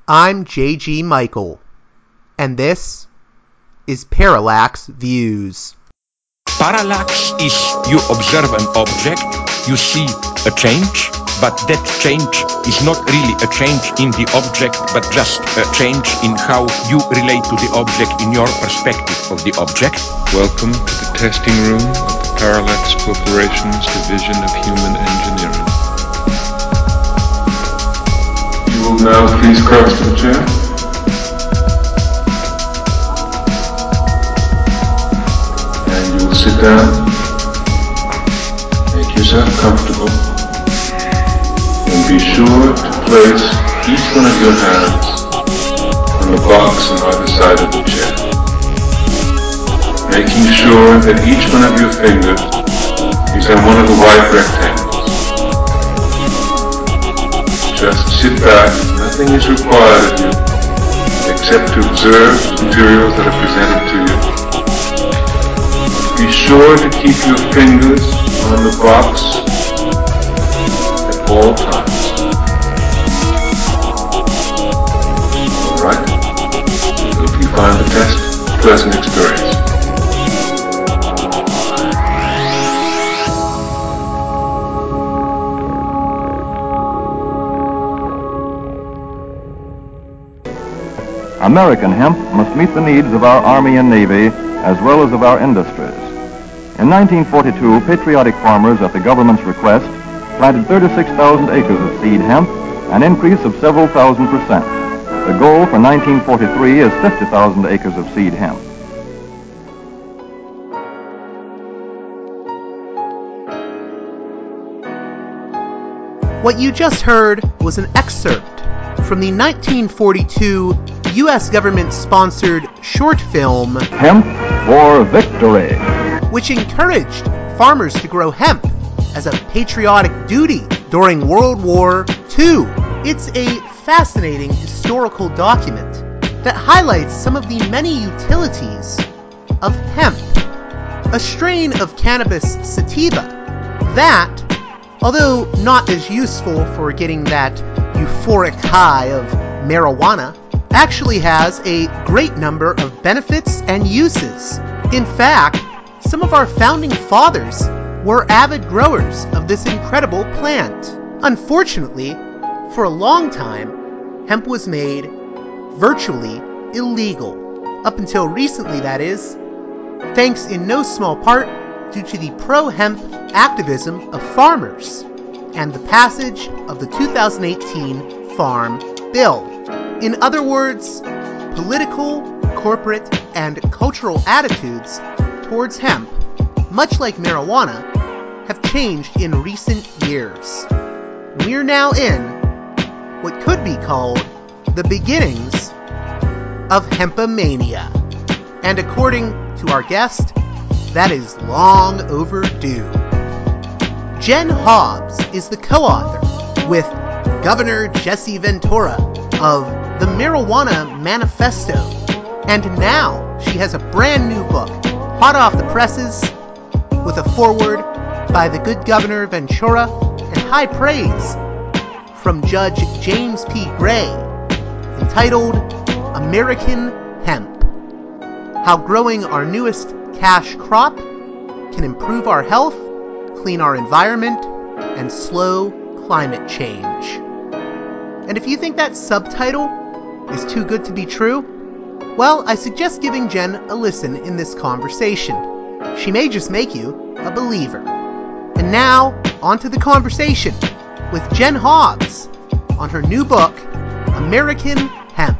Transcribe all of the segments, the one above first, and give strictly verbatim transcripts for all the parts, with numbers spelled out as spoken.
I'm J G Michael, and this is Parallax Views. Parallax is you observe an object, you see a change, but that change is not really a change in the object, but just a change in how you relate to the object in your perspective of the object. Welcome to the testing room of the Parallax Corporation's Division of Human Engineering. You will now please cross to the chair. And you will sit down. Make yourself comfortable. And be sure to place each one of your hands on the box on either side of the chair. Making sure that each one of your fingers is on one of the white rectangles. Just sit back, nothing is required of you except to observe the materials that are presented to you. Be sure to keep your fingers on the box at all times. Alright? Hope you find the test a pleasant experience. American hemp must meet the needs of our Army and Navy as well as of our industries. In nineteen forty-two, patriotic farmers at the government's request planted thirty-six thousand acres of seed hemp, an increase of several thousand percent. The goal for nineteen forty-three is fifty thousand acres of seed hemp. What you just heard was an excerpt from the nineteen forty-two U S government-sponsored short film Hemp for Victory, which encouraged farmers to grow hemp as a patriotic duty during World War Two. It's a fascinating historical document that highlights some of the many utilities of hemp, a strain of cannabis sativa that, although not as useful for getting that euphoric high of marijuana, actually has a great number of benefits and uses. In fact, some of our founding fathers were avid growers of this incredible plant. Unfortunately, for a long time, hemp was made virtually illegal. Up until recently, that is, thanks in no small part due to the pro-hemp activism of farmers and the passage of the two thousand eighteen Farm Bill. In other words, political, corporate, and cultural attitudes towards hemp, much like marijuana, have changed in recent years. We're now in what could be called the beginnings of hempomania. And according to our guest, that is long overdue. Jen Hobbs is the co-author with Governor Jesse Ventura of the Marijuana Manifesto, and now she has a brand new book, hot off the presses, with a foreword by the good Governor Ventura and high praise from Judge James P. Gray, entitled American Hemp: How Growing Our Newest Cash Crop Can Improve Our Health, Clean Our Environment, and Slow Climate Change. And if you think that subtitle is too good to be true, well, I suggest giving Jen a listen in this conversation. She may just make you a believer. And now, on to the conversation with Jen Hobbs on her new book, American Hemp.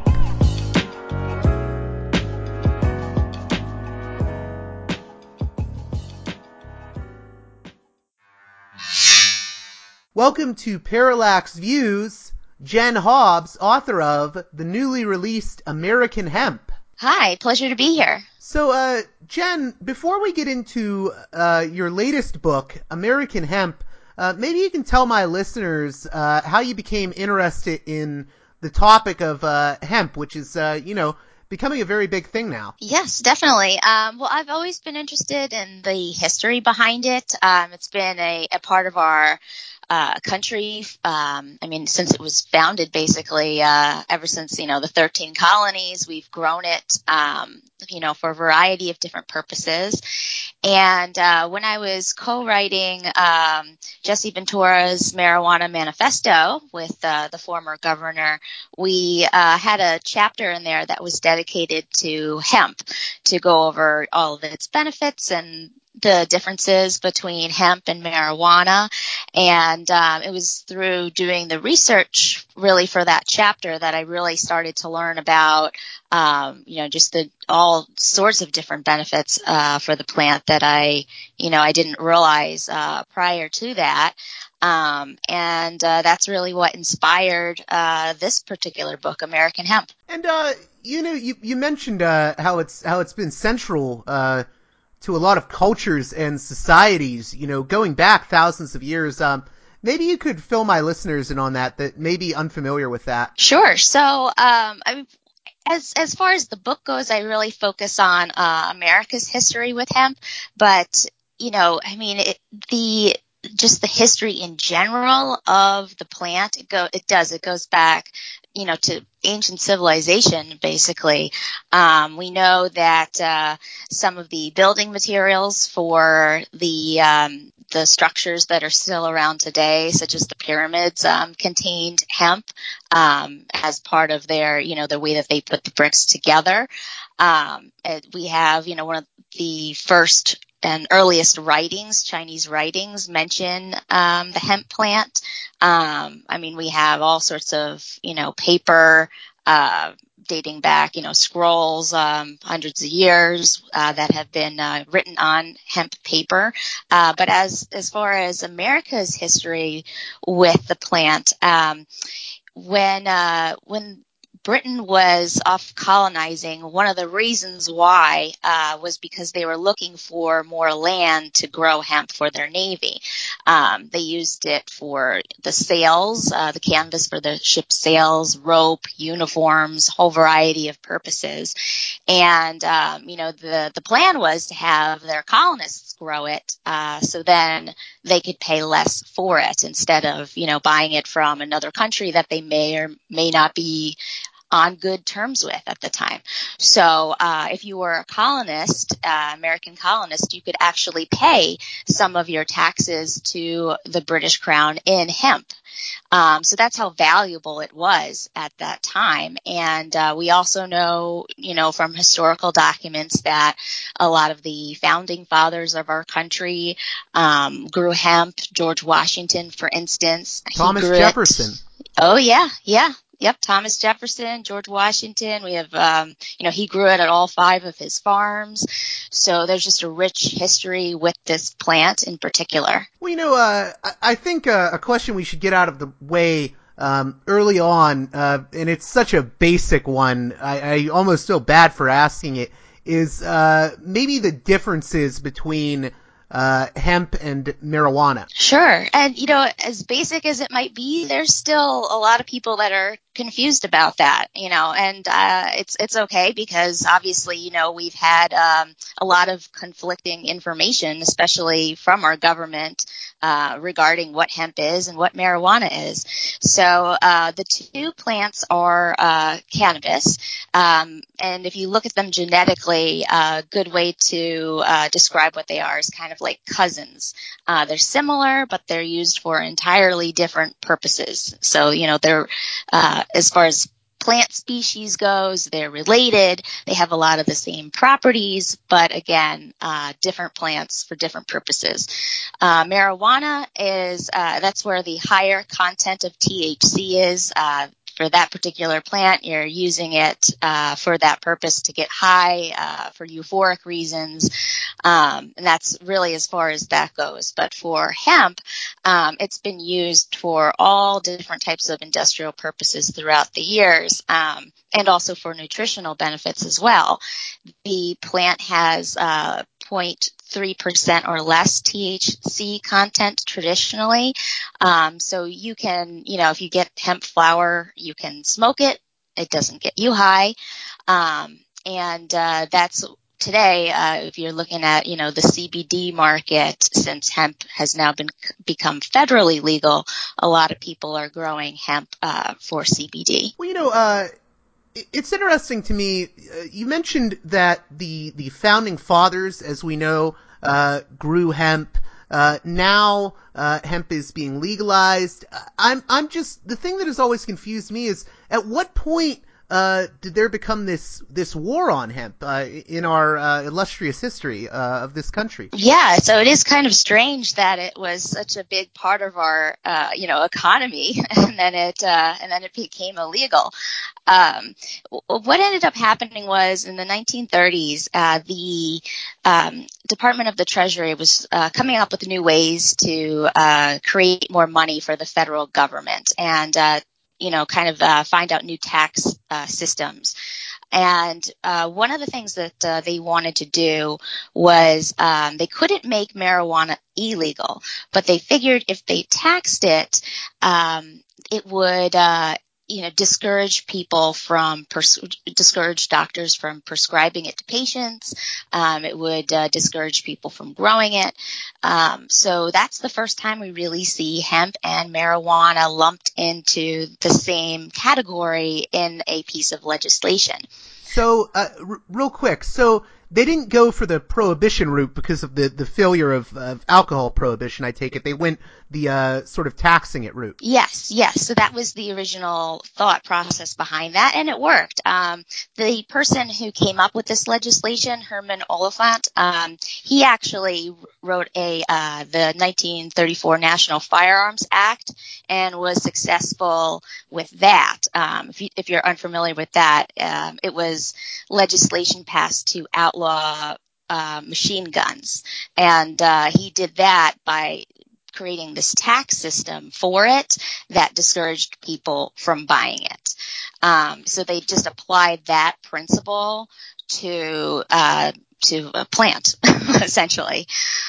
Welcome to Parallax Views, Jen Hobbs, author of the newly released American Hemp. Hi, pleasure to be here. So, uh, Jen, before we get into uh, your latest book, American Hemp, uh, maybe you can tell my listeners uh, how you became interested in the topic of uh, hemp, which is, uh, you know, becoming a very big thing now. Yes, definitely. Um, well, I've always been interested in the history behind it. Um, it's been a, a part of our uh, country. Um, I mean, since it was founded, basically, uh, ever since, you know, the thirteen colonies, we've grown it, um, you know, for a variety of different purposes. And uh, when I was co-writing um, Jesse Ventura's Marijuana Manifesto with uh, the former governor, we uh, had a chapter in there that was dedicated to hemp, to go over all of its benefits and the differences between hemp and marijuana. And um, it was through doing the research really for that chapter that I really started to learn about, um, you know, just the all sorts of different benefits uh, for the plant that I, you know, I didn't realize uh, prior to that. Um, and uh, that's really what inspired uh, this particular book, American Hemp. And uh, you know, you you mentioned uh, how it's how it's been central uh, to a lot of cultures and societies, you know, going back thousands of years. Um, maybe you could fill my listeners in on that that may be unfamiliar with that. Sure. So, um, I mean, as as far as the book goes, I really focus on uh, America's history with hemp, but you know, I mean, it, the just the history in general of the plant, it go it does it goes back, you know, to ancient civilization, basically. Um, we know that uh, some of the building materials for the um, the structures that are still around today, such as the pyramids, um, contained hemp um, as part of their, you know, the way that they put the bricks together. Um, we have, you know, one of the first and earliest writings, Chinese writings, mention um, the hemp plant. Um, I mean, we have all sorts of, you know, paper uh, dating back, you know, scrolls, um, hundreds of years uh, that have been uh, written on hemp paper. Uh, but as as far as America's history with the plant, um, when uh, when Britain was off colonizing, one of the reasons why uh, was because they were looking for more land to grow hemp for their navy. Um, they used it for the sails, uh, the canvas for the ship's sails, rope, uniforms, whole variety of purposes. And, um, you know, the, the plan was to have their colonists grow it uh, so then they could pay less for it instead of, you know, buying it from another country that they may or may not be on good terms with at the time. So uh, if you were a colonist, uh, American colonist, you could actually pay some of your taxes to the British Crown in hemp. Um, so that's how valuable it was at that time. And uh, we also know, you know, from historical documents that a lot of the founding fathers of our country um, grew hemp. George Washington, for instance, Thomas he grew Jefferson. It. Oh, yeah, yeah. Yep, Thomas Jefferson, George Washington. We have, um, you know, he grew it at all five of his farms. So there's just a rich history with this plant in particular. Well, you know, uh, I, I think uh, a question we should get out of the way um, early on, uh, and it's such a basic one, I, I almost feel bad for asking it, is uh, maybe the differences between uh, hemp and marijuana. Sure. And, you know, as basic as it might be, there's still a lot of people that are confused about that, you know, and uh, it's it's okay because obviously, you know, we've had um, a lot of conflicting information, especially from our government uh, regarding what hemp is and what marijuana is. So uh, the two plants are uh, cannabis. Um, and if you look at them genetically, a good way to uh, describe what they are is kind of like cousins. Uh, they're similar, but they're used for entirely different purposes. So, you know, they're, uh, as far as plant species goes, they're related. They have a lot of the same properties, but again, uh, different plants for different purposes. Uh, marijuana is, uh, that's where the higher content of T H C is. Uh, For that particular plant, you're using it uh, for that purpose to get high, uh, for euphoric reasons, um, and that's really as far as that goes. But for hemp, um, it's been used for all different types of industrial purposes throughout the years, um, and also for nutritional benefits as well. The plant has uh, zero point three percent or less T H C content traditionally. Um, so you can, you know, if you get hemp flower, you can smoke it. It doesn't get you high. Um, and uh, that's today, uh, if you're looking at, you know, the C B D market, since hemp has now been become federally legal, a lot of people are growing hemp uh, for C B D. Well, you know, uh, it's interesting to me. Uh, you mentioned that the the founding fathers, as we know, uh, grew hemp. Uh, now uh, hemp is being legalized. I'm I'm just the thing that has always confused me is at what point uh, did there become this this war on hemp uh, in our uh, illustrious history uh, of this country? Yeah, so it is kind of strange that it was such a big part of our uh, you know economy, and then it uh, and then it became illegal. Um, what ended up happening was in the nineteen thirties, uh, the um, Department of the Treasury was uh, coming up with new ways to uh, create more money for the federal government and, uh, you know, kind of uh, find out new tax uh, systems. And uh, one of the things that uh, they wanted to do was um, they couldn't make marijuana illegal, but they figured if they taxed it, um, it would uh, you know, discourage people from, pers- discourage doctors from prescribing it to patients. Um, it would uh, discourage people from growing it. Um, so that's the first time we really see hemp and marijuana lumped into the same category in a piece of legislation. So, uh, r- real quick, so they didn't go for the prohibition route because of the, the failure of, of alcohol prohibition, I take it. They went the uh, sort of taxing it route. Yes, yes. So that was the original thought process behind that, and it worked. Um, the person who came up with this legislation, Herman Oliphant, um, he actually wrote a uh, the nineteen thirty-four National Firearms Act and was successful with that. Um, if, you, if you're unfamiliar with that, um, it was legislation passed to outlaw uh, machine guns, and uh, he did that by creating this tax system for it that discouraged people from buying it. Um, so they just applied that principle to uh, to a plant, essentially.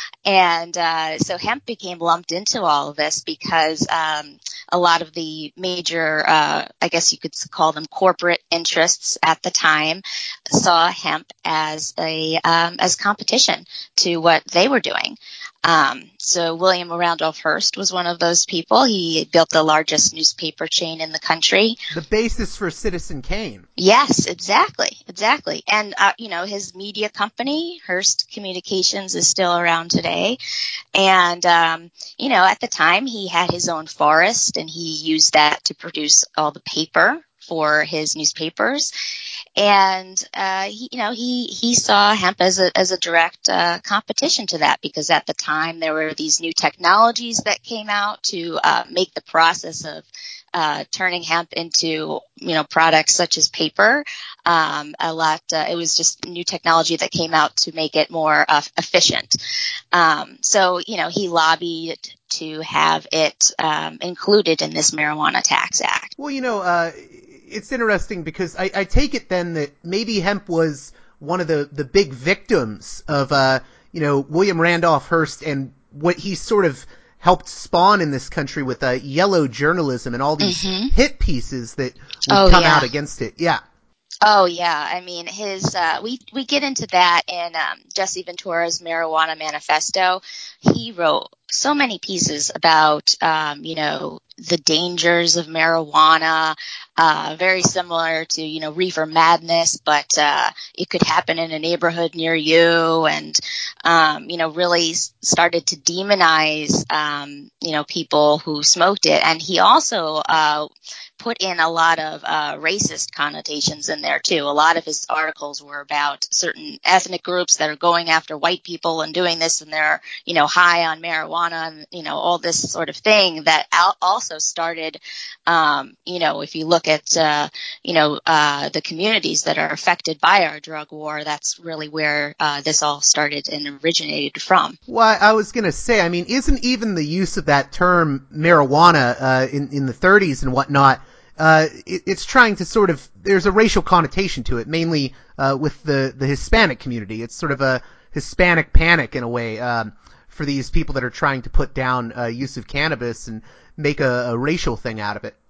And uh, so hemp became lumped into all of this because um, a lot of the major, uh, I guess you could call them corporate interests at the time, saw hemp as a um, as competition to what they were doing. Um, so William Randolph Hearst was one of those people. He built the largest newspaper chain in the country. The basis for Citizen Kane. Yes, exactly, exactly. And, uh, you know, his media company, Hearst Communications, is still around today. And, um, you know, at the time he had his own forest and he used that to produce all the paper for his newspapers. And, uh, he, you know, he, he saw hemp as a, as a direct, uh, competition to that because at the time there were these new technologies that came out to, uh, make the process of, uh, turning hemp into, you know, products such as paper, um, a lot, uh, it was just new technology that came out to make it more uh, efficient. Um, so, you know, he lobbied to have it, um, included in this Marijuana Tax Act. Well, you know, uh, it's interesting because I, I take it then that maybe hemp was one of the, the big victims of, uh, you know, William Randolph Hearst and what he sort of helped spawn in this country with uh, yellow journalism and all these mm-hmm. hit pieces that would oh, come yeah. out against it. Yeah. Oh yeah, I mean his uh we we get into that in um Jesse Ventura's Marijuana Manifesto. He wrote so many pieces about um you know the dangers of marijuana, uh very similar to you know reefer madness, but uh it could happen in a neighborhood near you, and um you know really started to demonize um you know people who smoked it. And he also uh put in a lot of uh, racist connotations in there too. A lot of his articles were about certain ethnic groups that are going after white people and doing this, and they're, you know, high on marijuana and, you know, all this sort of thing that al- also started, um, you know, if you look at, uh, you know, uh, the communities that are affected by our drug war, that's really where uh, this all started and originated from. Well, I was going to say, I mean, isn't even the use of that term marijuana uh, in, in the thirties and whatnot, Uh, it, it's trying to sort of, there's a racial connotation to it, mainly, uh, with the, the Hispanic community. It's sort of a Hispanic panic in a way, um, for these people that are trying to put down, uh, use of cannabis and make a, a racial thing out of it.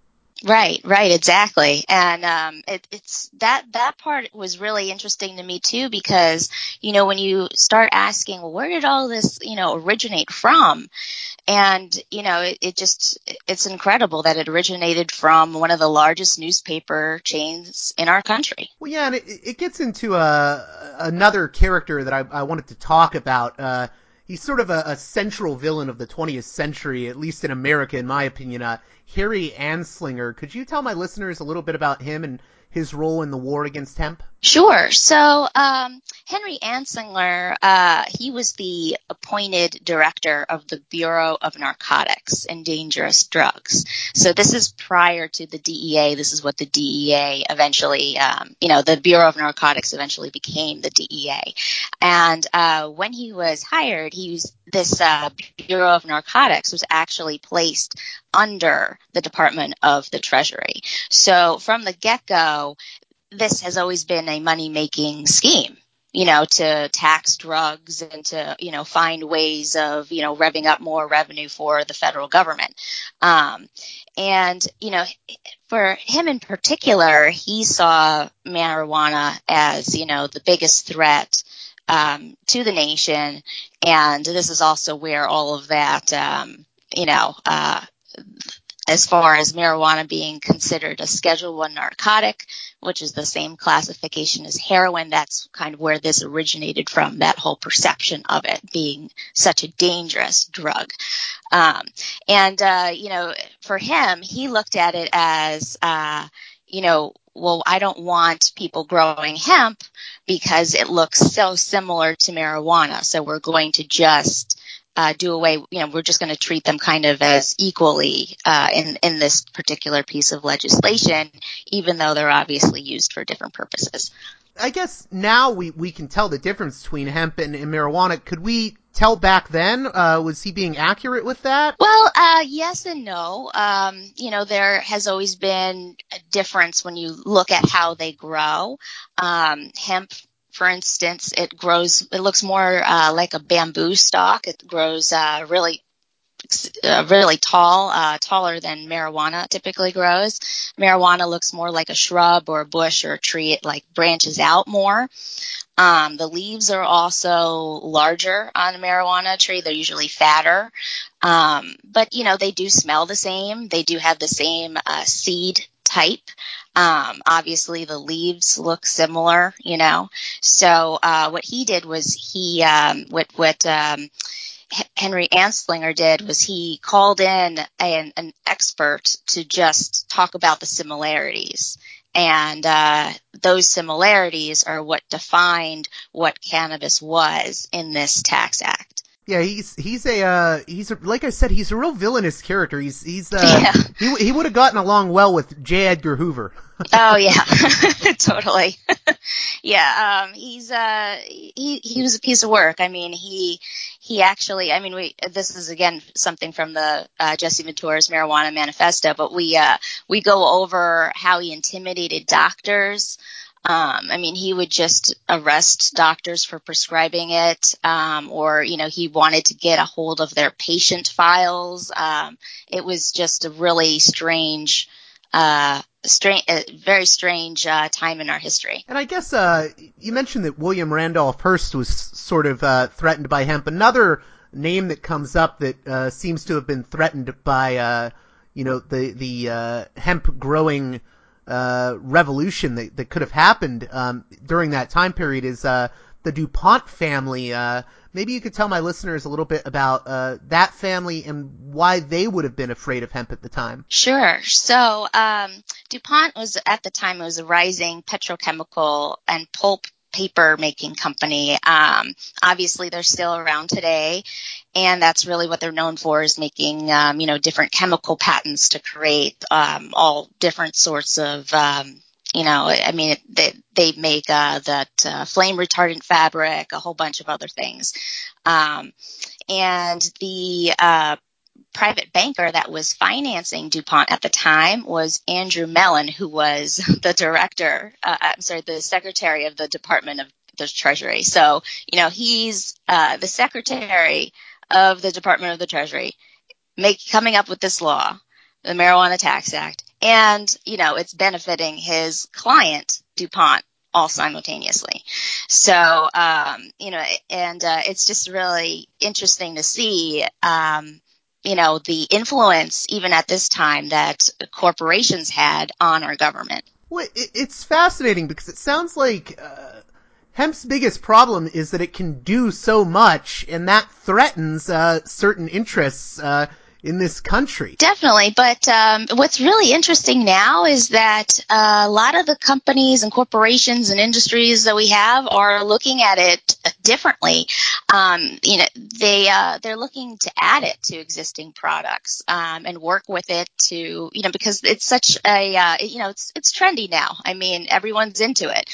Right, right, exactly. And um, it, it's that that part was really interesting to me too, because, you know, when you start asking, well, where did all this, you know, originate from? And, you know, it, it just, it's incredible that it originated from one of the largest newspaper chains in our country. Well, yeah, and it, it gets into a, another character that I, I wanted to talk about. Uh, he's sort of a, a central villain of the twentieth century, at least in America, in my opinion. Uh, Harry Anslinger. Could you tell my listeners a little bit about him and his role in the war against hemp? Sure. So, um, Henry Anslinger, uh, he was the appointed director of the Bureau of Narcotics and Dangerous Drugs. So this is prior to the D E A. This is what the D E A eventually, um, you know, the Bureau of Narcotics eventually became the D E A. And uh, when he was hired, he was, this uh, Bureau of Narcotics was actually placed under the Department of the Treasury. So from the get-go, this has always been a money-making scheme, you know, to tax drugs and to, you know, find ways of, you know, revving up more revenue for the federal government. Um, and, you know, for him in particular, he saw marijuana as, you know, the biggest threat um, to the nation. And this is also where all of that, um, you know, uh, as far as marijuana being considered a Schedule One narcotic, which is the same classification as heroin, that's kind of where this originated from, that whole perception of it being such a dangerous drug. Um, and, uh, you know, for him, he looked at it as, uh, you know, well, I don't want people growing hemp because it looks so similar to marijuana. So we're going to just Uh, do away, you know, we're just going to treat them kind of as equally uh, in, in this particular piece of legislation, even though they're obviously used for different purposes. I guess now we, we can tell the difference between hemp and, and marijuana. Could we tell back then? Uh, was he being accurate with that? Well, uh, yes and no. Um, you know, there has always been a difference when you look at how they grow. Um, hemp, for instance, it grows, it looks more uh, like a bamboo stalk. It grows uh, really Uh, really tall, uh, taller than marijuana typically grows. Marijuana looks more like a shrub or a bush or a tree. It like branches out more. Um, the leaves are also larger on a marijuana tree. They're usually fatter. Um, but, you know, they do smell the same. They do have the same uh, seed type. Um, obviously, the leaves look similar, you know. So uh, what he did was he, um, what, what um, Henry Anslinger did was he called in an, an expert to just talk about the similarities. And uh, those similarities are what defined what cannabis was in this tax act. Yeah, he's he's a uh, he's a, like I said, he's a real villainous character. He's he's uh, Yeah. he he would have gotten along well with J. Edgar Hoover. Oh yeah, totally. Yeah, um, he's uh, he he was a piece of work. I mean, he he actually. I mean, we this is again something from the uh, Jesse Ventura's Marijuana Manifesto, but we uh, we go over how he intimidated doctors. Um, I mean, he would just arrest doctors for prescribing it, um, or, you know, he wanted to get a hold of their patient files. Um, it was just a really strange, uh, strange, uh, very strange uh, time in our history. And I guess uh, you mentioned that William Randolph Hearst was sort of uh, threatened by hemp. Another name that comes up that uh, seems to have been threatened by, uh, you know, the the uh, hemp growing uh, revolution that, that could have happened um, during that time period is uh, the DuPont family. Uh, maybe you could tell my listeners a little bit about uh, that family and why they would have been afraid of hemp at the time. Sure. So um, DuPont was, at the time, it was a rising petrochemical and pulp paper making company. Um, obviously, they're still around today, and that's really what they're known for, is making, um, you know, different chemical patents to create um, all different sorts of, um, you know, I mean, they, they make uh, that uh, flame retardant fabric, a whole bunch of other things. Um, and the uh, private banker that was financing DuPont at the time was Andrew Mellon, who was the director, uh, I'm sorry, the secretary of the Department of the Treasury. So, you know, he's uh, the secretary of the Department of the Treasury, make, coming up with this law, the Marijuana Tax Act. and, you know, it's benefiting his client, DuPont, all simultaneously. So, um, you know, and uh, it's just really interesting to see, um, you know, the influence, even at this time, that corporations had on our government. Well, it, it's fascinating because it sounds like uh, hemp's biggest problem is that it can do so much, and that threatens uh, certain interests uh, in this country. Definitely, but um, what's really interesting now is that uh, a lot of the companies and corporations and industries that we have are looking at it differently. Um, you know, they uh, they're looking to add it to existing products um, and work with it to, you know, because it's such a uh, you know it's it's trendy now. I mean, everyone's into it.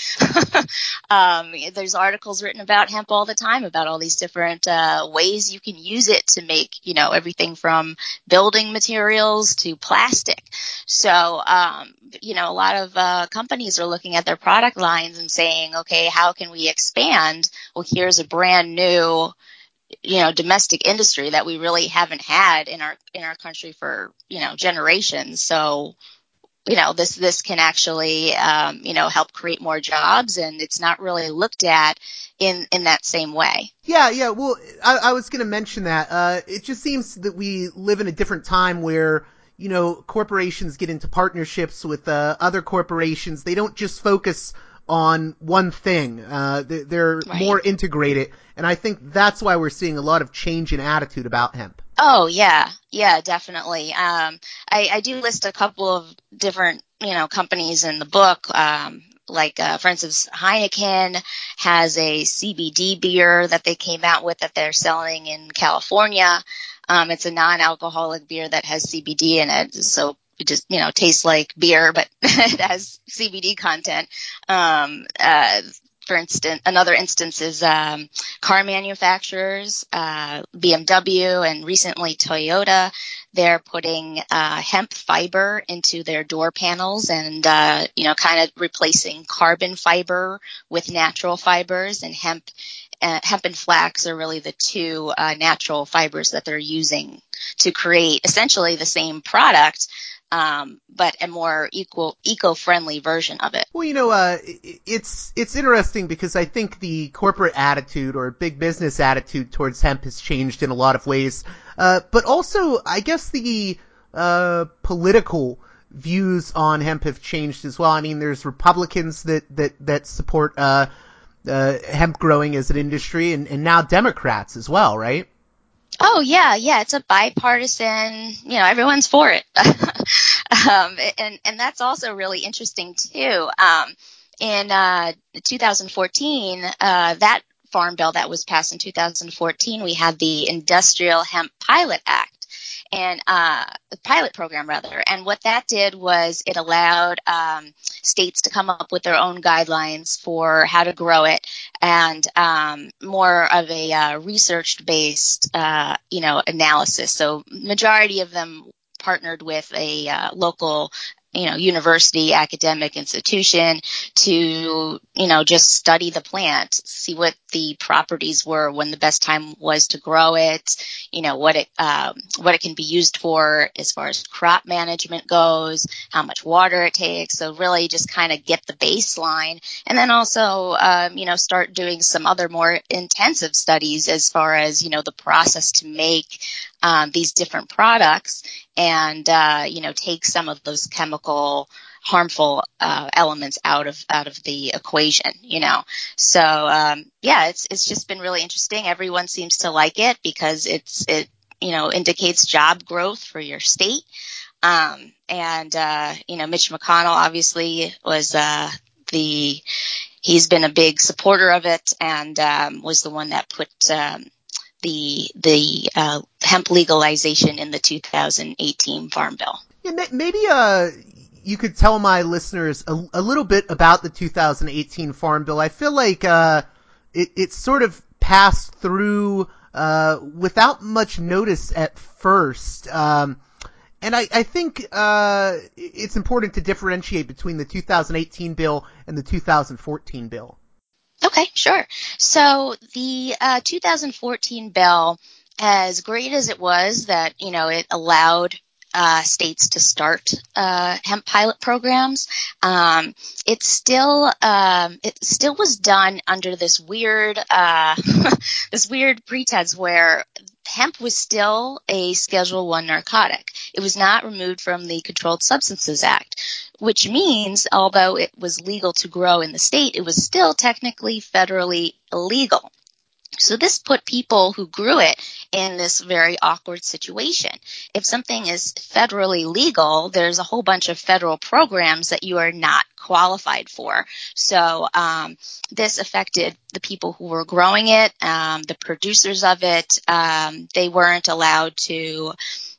um, there's articles written about hemp all the time about all these different uh, ways you can use it to make, you know, everything from building materials to plastic. So, um, you know, a lot of uh, companies are looking at their product lines and saying, okay, how can we expand? Well, here's a brand new, you know, domestic industry that we really haven't had in our in our country for, you know, generations. So, you know, this this can actually, um, you know, help create more jobs, and it's not really looked at in in that same way. Yeah, yeah. Well, I, I was going to mention that. Uh, it just seems that we live in a different time where, you know, corporations get into partnerships with uh, other corporations. They don't just focus on one thing. Uh, they're, they're Right. more integrated, and I think that's why we're seeing a lot of change in attitude about hemp. Oh, yeah. Yeah, definitely. Um, I, I do list a couple of different, you know, companies in the book. Um, like, uh, for instance, Heineken has a C B D beer that they came out with that they're selling in California. Um, it's a non-alcoholic beer that has C B D in it. So it just, you know, tastes like beer, but it has C B D content. Um, uh, For instance, another instance is um, car manufacturers, uh, B M W and recently Toyota. They're putting uh, hemp fiber into their door panels and, uh, you know, kind of replacing carbon fiber with natural fibers. And hemp, uh, hemp and flax are really the two uh, natural fibers that they're using to create essentially the same product. Um, but a more equal, eco-friendly version of it. Well, you know, uh, it's it's interesting because I think the corporate attitude or big business attitude towards hemp has changed in a lot of ways. Uh, but also, I guess the uh, political views on hemp have changed as well. I mean, there's Republicans that that that support uh, uh, hemp growing as an industry, and, and now Democrats as well, right? Oh, yeah, yeah. It's a bipartisan, you know, everyone's for it. um, and, and that's also really interesting, too. Um, in uh, two thousand fourteen, uh, that farm bill that was passed in two thousand fourteen, we had the Industrial Hemp Pilot Act. And uh, the pilot program, rather. And what that did was it allowed um, states to come up with their own guidelines for how to grow it, and um, more of a uh, research-based, uh, you know, analysis. So, majority of them partnered with a uh, local, you know, university, academic institution to, you know, just study the plant, see what the properties were, when the best time was to grow it, you know, what it, um, what it can be used for as far as crop management goes, how much water it takes. So really just kind of get the baseline, and then also, um, you know, start doing some other more intensive studies as far as, you know, the process to make um, these different products, and, uh, you know, take some of those chemical harmful uh, elements out of out of the equation, you know. So um, yeah, it's it's just been really interesting. Everyone seems to like it because it's it you know indicates job growth for your state. Um, and uh, you know, Mitch McConnell obviously was uh, the he's been a big supporter of it, and um, was the one that put um, the the uh, hemp legalization in the two thousand eighteen Farm Bill. Yeah, maybe uh, you could tell my listeners a, a little bit about the two thousand eighteen Farm Bill. I feel like uh, it, it sort of passed through uh, without much notice at first. Um, and I, I think uh, it's important to differentiate between the two thousand eighteen bill and the two thousand fourteen bill. Okay, sure. So the uh, two thousand fourteen bill, as great as it was that, you know, it allowed uh, states to start uh, hemp pilot programs. Um, it still um, it still was done under this weird uh, this weird pretense where hemp was still a Schedule One narcotic. It was not removed from the Controlled Substances Act, which means although it was legal to grow in the state, it was still technically federally illegal. So this put people who grew it in this very awkward situation. If something is federally legal, there's a whole bunch of federal programs that you are not qualified for. So um, this affected the people who were growing it, um, the producers of it. Um, they weren't allowed to,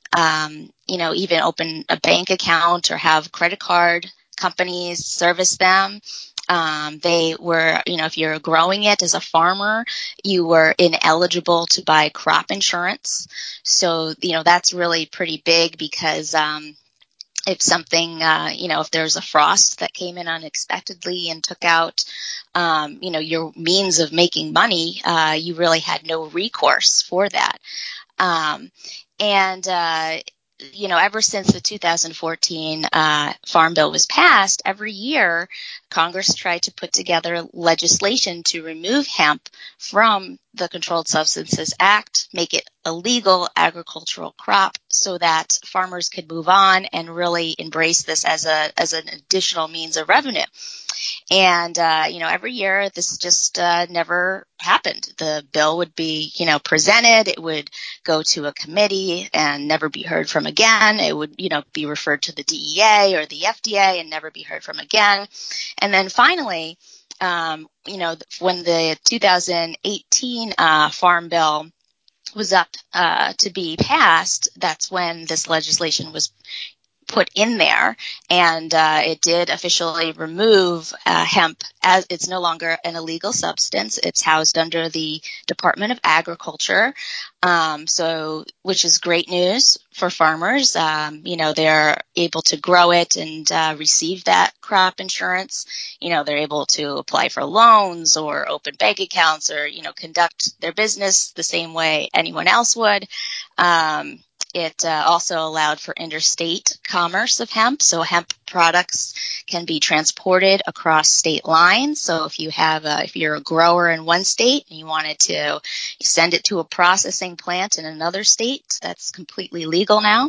um, you know, even open a bank account or have credit card companies service them. Um, they were, you know, if you're growing it as a farmer, you were ineligible to buy crop insurance. So, you know, that's really pretty big because, um, if something, uh, you know, if there's a frost that came in unexpectedly and took out, um, you know, your means of making money, uh, you really had no recourse for that. Um, and, uh, you know, ever since the two thousand fourteen uh, Farm Bill was passed, every year Congress tried to put together legislation to remove hemp from the Controlled Substances Act, make it a legal agricultural crop so that farmers could move on and really embrace this as a as an additional means of revenue. And, uh, you know, every year this just uh, never happened. The bill would be, you know, presented. It would go to a committee and never be heard from again. It would, you know, be referred to the D E A or the F D A and never be heard from again. And then finally, um, you know, when the two thousand eighteen uh, Farm Bill was up uh, to be passed, that's when this legislation was put in there, and uh, it did officially remove uh, hemp as it's no longer an illegal substance. It's housed under the Department of Agriculture, um, so which is great news for farmers. Um, you know, they're able to grow it and uh, receive that crop insurance. You know, they're able to apply for loans or open bank accounts or, you know, conduct their business the same way anyone else would. Um, It uh, also allowed for interstate commerce of hemp, so hemp products can be transported across state lines. So if you have, a, if you're a grower in one state and you wanted to send it to a processing plant in another state, that's completely legal now.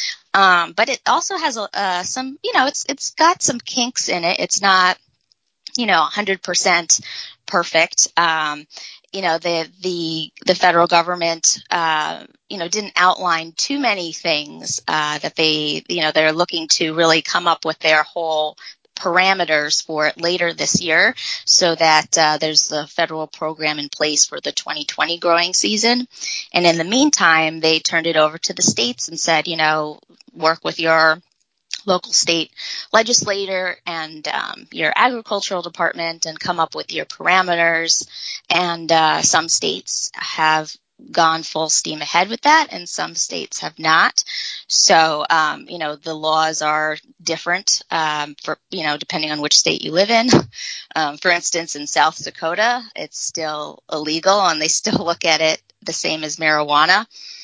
Um, but it also has uh, some, you know, it's it's got some kinks in it. It's not, you know, one hundred percent perfect. Um, you know, the, the, the federal government, uh, you know, didn't outline too many things, uh, that they, you know, they're looking to really come up with their whole parameters for it later this year so that, uh, there's the federal program in place for the twenty twenty growing season. And in the meantime, they turned it over to the states and said, you know, work with your local state legislator and um, your agricultural department and come up with your parameters. And uh, some states have gone full steam ahead with that and some states have not. So, um, you know, the laws are different um, for, you know, depending on which state you live in. Um, for instance, in South Dakota, it's still illegal and they still look at it the same as marijuana.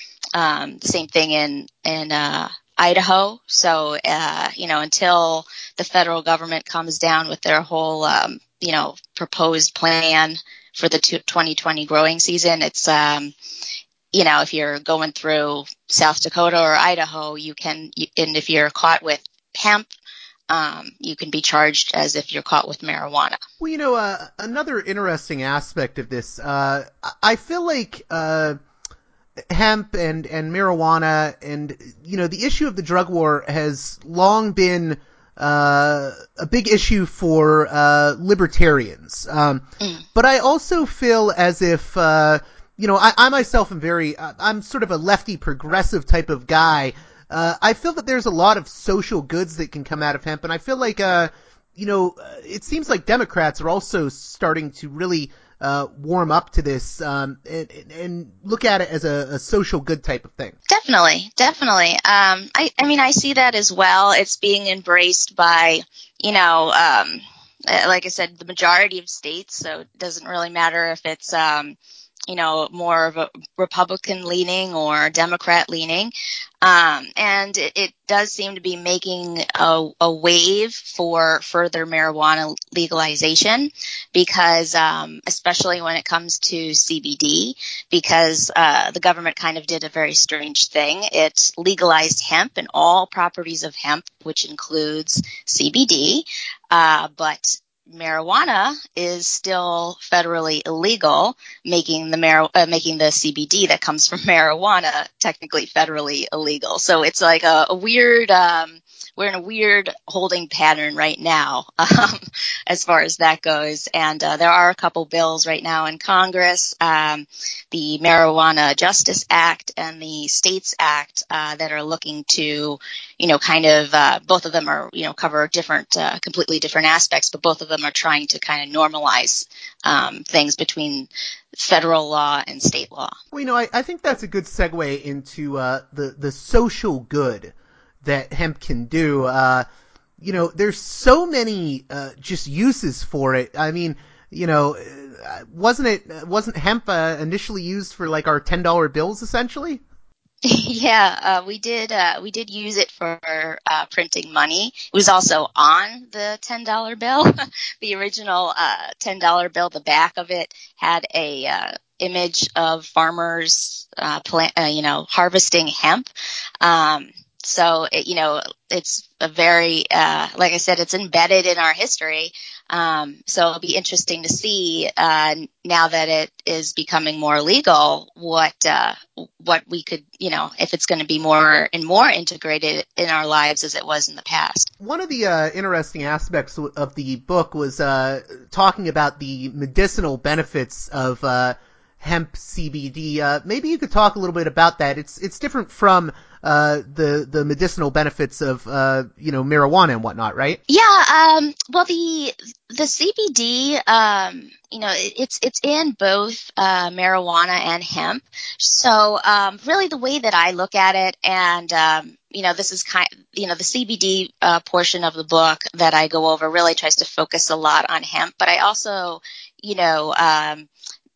Um, the same thing in, in, uh, Idaho. So, uh, you know, until the federal government comes down with their whole, um, you know, proposed plan for the twenty twenty growing season, it's, um, you know, if you're going through South Dakota or Idaho, you can, and if you're caught with hemp, um, you can be charged as if you're caught with marijuana. Well, you know, uh, another interesting aspect of this, uh, I feel like, uh, hemp and, and marijuana and, you know, the issue of the drug war has long been uh, a big issue for uh, libertarians. Um, mm. But I also feel as if, uh, you know, I, I myself am very, uh, I'm sort of a lefty progressive type of guy. Uh, I feel that there's a lot of social goods that can come out of hemp, and I feel like, uh, you know, it seems like Democrats are also starting to really Uh, warm up to this um, and, and look at it as a, a social good type of thing. Definitely, definitely. Um, I, I mean, I see that as well. It's being embraced by, you know, um, like I said, the majority of states. So it doesn't really matter if it's, um, you know, more of a Republican leaning or Democrat leaning. Um, and it, it does seem to be making a, a wave for further marijuana legalization because, um, especially when it comes to C B D, because uh, the government kind of did a very strange thing. It legalized hemp and all properties of hemp, which includes C B D, uh, but marijuana is still federally illegal, making the mar- uh, making the C B D that comes from marijuana technically federally illegal. So it's like a, a weird, um, we're in a weird holding pattern right now, um, as far as that goes. And uh, there are a couple bills right now in Congress, um, the Marijuana Justice Act and the States Act, uh, that are looking to, you know, kind of, uh, both of them are, you know, cover different, uh, completely different aspects, but both of them are trying to kind of normalize um, things between federal law and state law. Well, you know, I, I think that's a good segue into uh, the, the social good that hemp can do. Uh, you know, there's so many uh, just uses for it. I mean, you know, wasn't it, wasn't hemp uh, initially used for like our ten dollar bills essentially? Yeah, uh, we did. Uh, we did use it for uh, printing money. It was also on the ten dollar bill. The original uh, ten dollar bill, the back of it had a uh, image of farmers, uh, plant, uh, you know, harvesting hemp. Um, so, it, you know, it's a very, uh, like I said, it's embedded in our history. Um, so it'll be interesting to see, uh, now that it is becoming more legal, what, uh, what we could, you know, if it's going to be more and more integrated in our lives as it was in the past. One of the uh, interesting aspects of the book was uh, talking about the medicinal benefits of uh, hemp C B D. Uh, maybe you could talk a little bit about that. It's it's different from uh, the the medicinal benefits of uh, you know marijuana and whatnot, right? Yeah. Um, well, the the C B D, um, you know, it, it's it's in both uh, marijuana and hemp. So um, really, the way that I look at it, and um, you know, this is kind, you know, the C B D uh, portion of the book that I go over really tries to focus a lot on hemp, but I also, you know, um,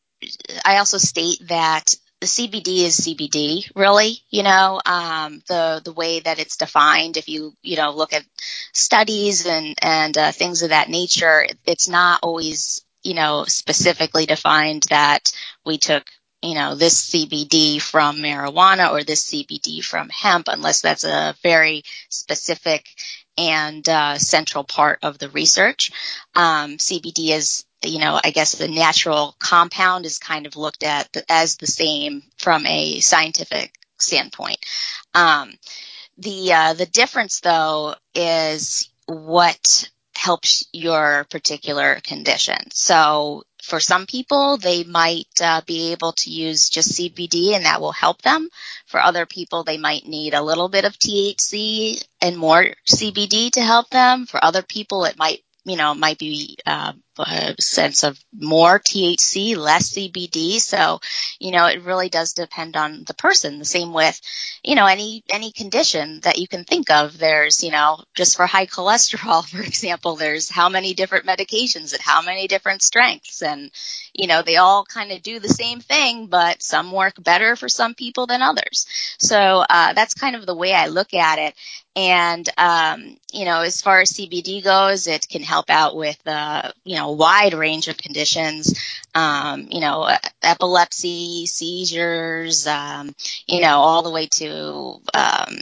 I also state that the C B D is C B D, really, you know, um, the, the way that it's defined. If you, you know, look at studies and, and, uh, things of that nature, it's not always, you know, specifically defined that we took, you know, this C B D from marijuana or this C B D from hemp, unless that's a very specific and, uh, central part of the research. Um, C B D is, you know, I guess the natural compound is kind of looked at as the same from a scientific standpoint. Um, the uh, the difference, though, is what helps your particular condition. So for some people, they might uh, be able to use just C B D and that will help them. For other people, they might need a little bit of T H C and more C B D to help them. For other people, it might you know, might be uh, a sense of more T H C, less C B D. So, you know, it really does depend on the person. The same with, you know, any any condition that you can think of. There's, you know, just for high cholesterol, for example, there's how many different medications at how many different strengths. And, you know, they all kind of do the same thing, but some work better for some people than others. So uh, that's kind of the way I look at it. And, um, you know, as far as C B D goes, it can help out with, uh, you know, a wide range of conditions, um, you know, epilepsy, seizures, um, you know, all the way to, um,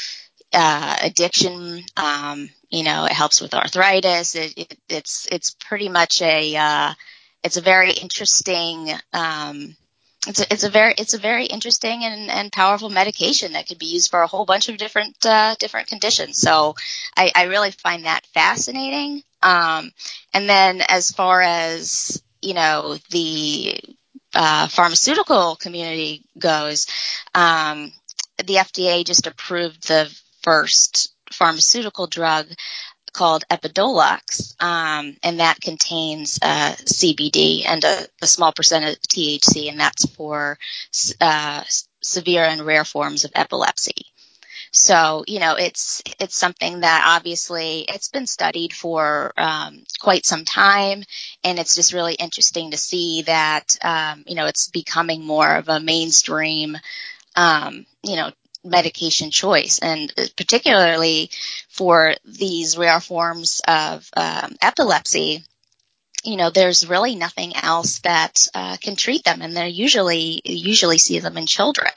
uh, addiction. Um, you know, it helps with arthritis. It, it, it's, it's pretty much a, uh, it's a very interesting, um, It's a, it's a very it's a very interesting and, and powerful medication that could be used for a whole bunch of different uh, different conditions. So I, I really find that fascinating. Um, and then as far as you know the uh, pharmaceutical community goes, um, the F D A just approved the first pharmaceutical drug called Epidiolex, um, and that contains uh, C B D and a, a small percent of T H C, and that's for uh, severe and rare forms of epilepsy. So, you know, it's it's something that obviously it's been studied for um, quite some time, and it's just really interesting to see that, um, you know, it's becoming more of a mainstream, um, you know, medication choice, and particularly for these rare forms of um, epilepsy. You know, there's really nothing else that uh, can treat them, and they're usually usually see them in children.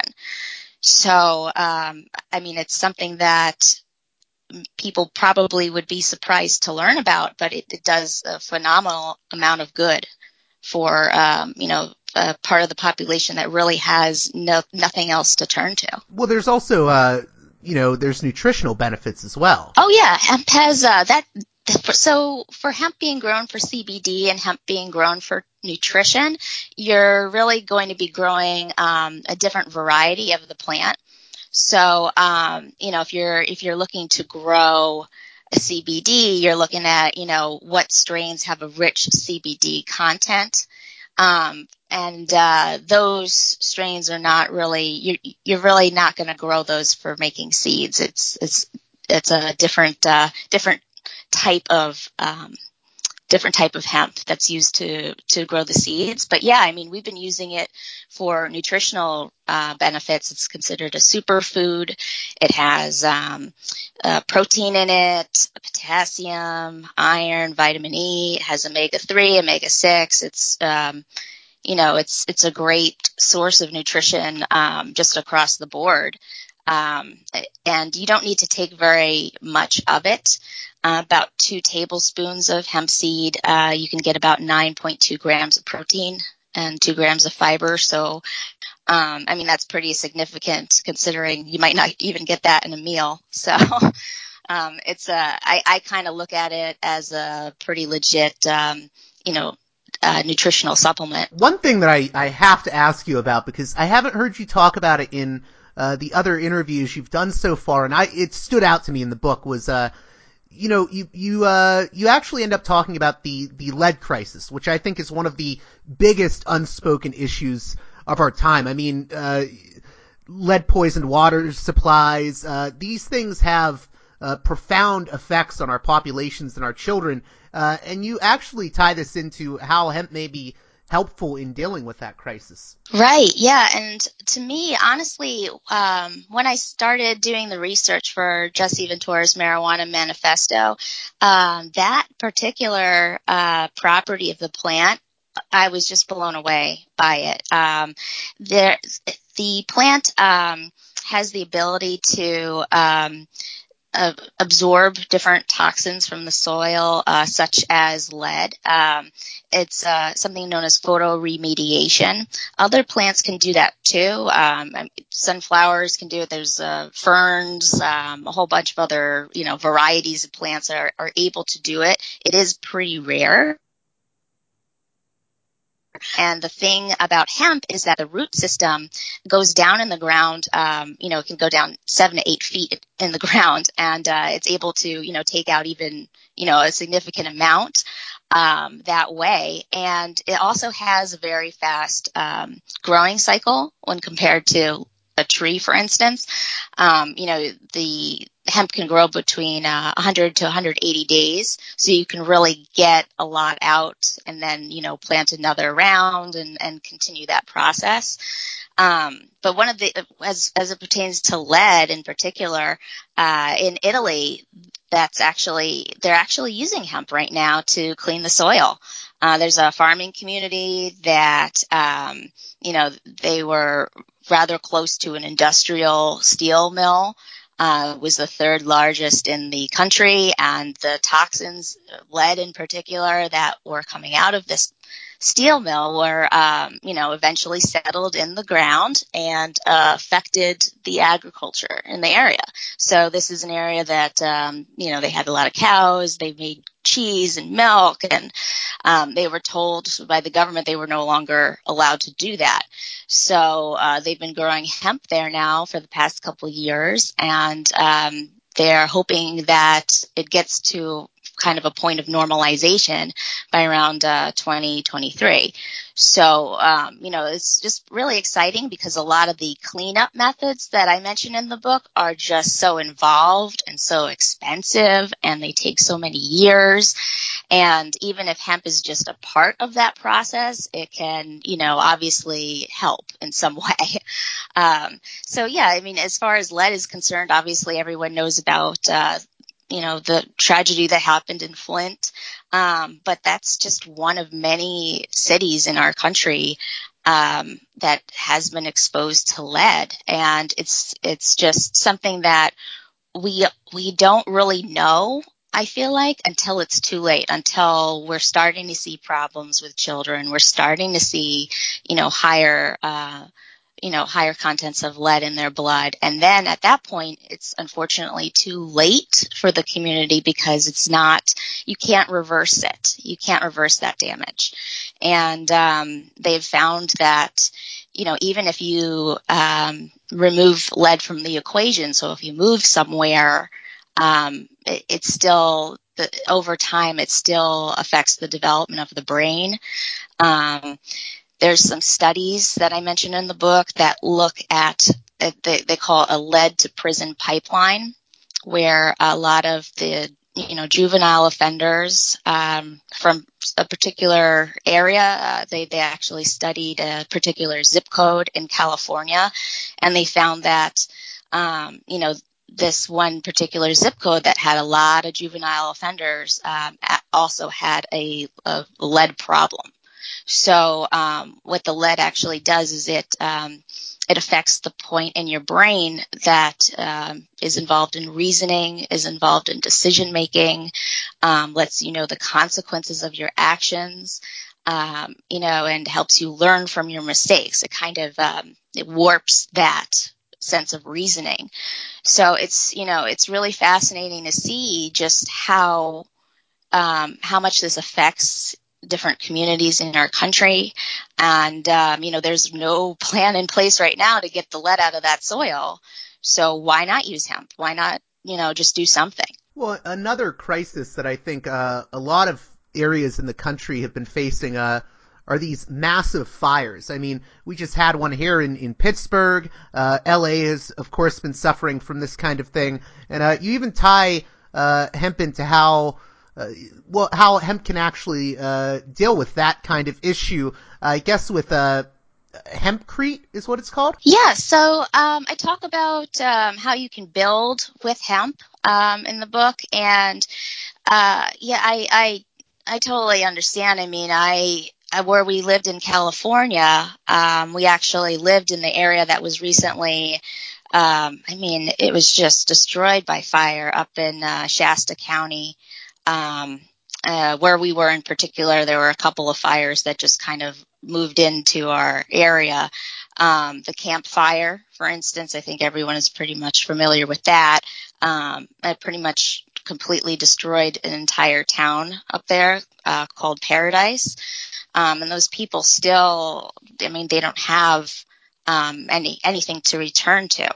So, um, I mean, it's something that people probably would be surprised to learn about, but it, it does a phenomenal amount of good for, um, you know, a part of the population that really has no, nothing else to turn to. Well, there's also, uh, you know, there's nutritional benefits as well. Oh yeah, hemp has uh, that. So for hemp being grown for C B D and hemp being grown for nutrition, you're really going to be growing um, a different variety of the plant. So, um, you know, if you're if you're looking to grow a C B D, you're looking at, you know, what strains have a rich C B D content. Um, and uh, those strains are not really, you're, you're really not going to grow those for making seeds. It's it's it's a different uh, different type of um, different type of hemp that's used to to grow the seeds. But yeah, I mean, we've been using it for nutritional uh, benefits. It's considered a superfood. It has um, uh, protein in it, potassium, iron, vitamin E. It has omega three, omega six. It's um, you know, it's it's a great source of nutrition um, just across the board. Um, and you don't need to take very much of it. Uh, about two tablespoons of hemp seed, uh, you can get about nine point two grams of protein and two grams of fiber. So, um, I mean, that's pretty significant considering you might not even get that in a meal. So, um, it's a, I, I kind of look at it as a pretty legit, um, you know, uh, nutritional supplement. One thing that I, I have to ask you about, because I haven't heard you talk about it in uh, the other interviews you've done so far, and I it stood out to me in the book, was uh, you know, you you uh, you actually end up talking about the the lead crisis, which I think is one of the biggest unspoken issues of our time. I mean, uh, lead poisoned water supplies, uh, these things have uh, profound effects on our populations and our children. Uh, and you actually tie this into how hemp may be helpful in dealing with that crisis. Right. Yeah. And to me, honestly, um, when I started doing the research for Jesse Ventura's Marijuana Manifesto, um, that particular uh, property of the plant, I was just blown away by it. Um, there, the plant um, has the ability to um, Uh, absorb different toxins from the soil, uh, such as lead. Um, it's uh, something known as photoremediation. Other plants can do that too. Um, sunflowers can do it. There's uh, ferns, um, a whole bunch of other, you know, varieties of plants that are, are able to do it. It is pretty rare. And the thing about hemp is that the root system goes down in the ground. Um, you know, it can go down seven to eight feet in the ground, and uh, it's able to, you know, take out even, you know, a significant amount um, that way. And it also has a very fast um, growing cycle when compared to a tree, for instance. Um, you know, the hemp can grow between uh, one hundred to one hundred eighty days, so you can really get a lot out and then, you know, plant another round and, and continue that process. Um, but one of the, as, as it pertains to lead in particular, uh, in Italy, that's actually, they're actually using hemp right now to clean the soil. Uh, there's a farming community that, um, you know, they were rather close to an industrial steel mill. Uh, was the third largest in the country, and the toxins, lead in particular, that were coming out of this steel mill were, um, you know, eventually settled in the ground and uh, affected the agriculture in the area. So this is an area that, um, you know, they had a lot of cows, they made cheese and milk, and um, they were told by the government they were no longer allowed to do that. So uh, they've been growing hemp there now for the past couple of years, and um, they're hoping that it gets to kind of a point of normalization by around uh, twenty twenty-three. So, um, you know, it's just really exciting because a lot of the cleanup methods that I mentioned in the book are just so involved and so expensive, and they take so many years. And even if hemp is just a part of that process, it can, you know, obviously help in some way. Um, so, yeah, I mean, as far as lead is concerned, obviously everyone knows about uh, you know, the tragedy that happened in Flint. Um, but that's just one of many cities in our country um, that has been exposed to lead. And it's it's just something that we we don't really know, I feel like, until it's too late, until we're starting to see problems with children. We're starting to see, you know, higher uh you know, higher contents of lead in their blood. And then at that point, it's unfortunately too late for the community because it's not, you can't reverse it. You can't reverse that damage. And um, they've found that, you know, even if you um, remove lead from the equation, so if you move somewhere, um, it, it's still, the, over time, it still affects the development of the brain. Um, There's some studies that I mentioned in the book that look at, they, they call it a lead to prison pipeline, where a lot of the, you know, juvenile offenders um, from a particular area, uh, they, they actually studied a particular zip code in California, and they found that, um, you know, this one particular zip code that had a lot of juvenile offenders um, also had a, a lead problem. So um, what the lead actually does is it um, it affects the point in your brain that um, is involved in reasoning, is involved in decision making, um, lets you know the consequences of your actions, um, you know, and helps you learn from your mistakes. It kind of um, it warps that sense of reasoning. So it's, you know, it's really fascinating to see just how um, how much this affects different communities in our country. And, um, you know, there's no plan in place right now to get the lead out of that soil. So why not use hemp? Why not, you know, just do something? Well, another crisis that I think uh, a lot of areas in the country have been facing uh, are these massive fires. I mean, we just had one here in, in Pittsburgh. Uh, L A has, of course, been suffering from this kind of thing. And uh, you even tie uh, hemp into how Uh, well, how hemp can actually uh, deal with that kind of issue. I guess with uh, hempcrete is what it's called? Yeah, so um, I talk about um, how you can build with hemp um, in the book. And uh, yeah, I, I I totally understand. I mean, I where we lived in California, um, we actually lived in the area that was recently Um, I mean, it was just destroyed by fire up in uh, Shasta County. Um, uh, where we were in particular, there were a couple of fires that just kind of moved into our area. Um, the Camp Fire, for instance, I think everyone is pretty much familiar with that. Um, it pretty much completely destroyed an entire town up there uh, called Paradise. Um, and those people still, I mean, they don't have um, any anything to return to.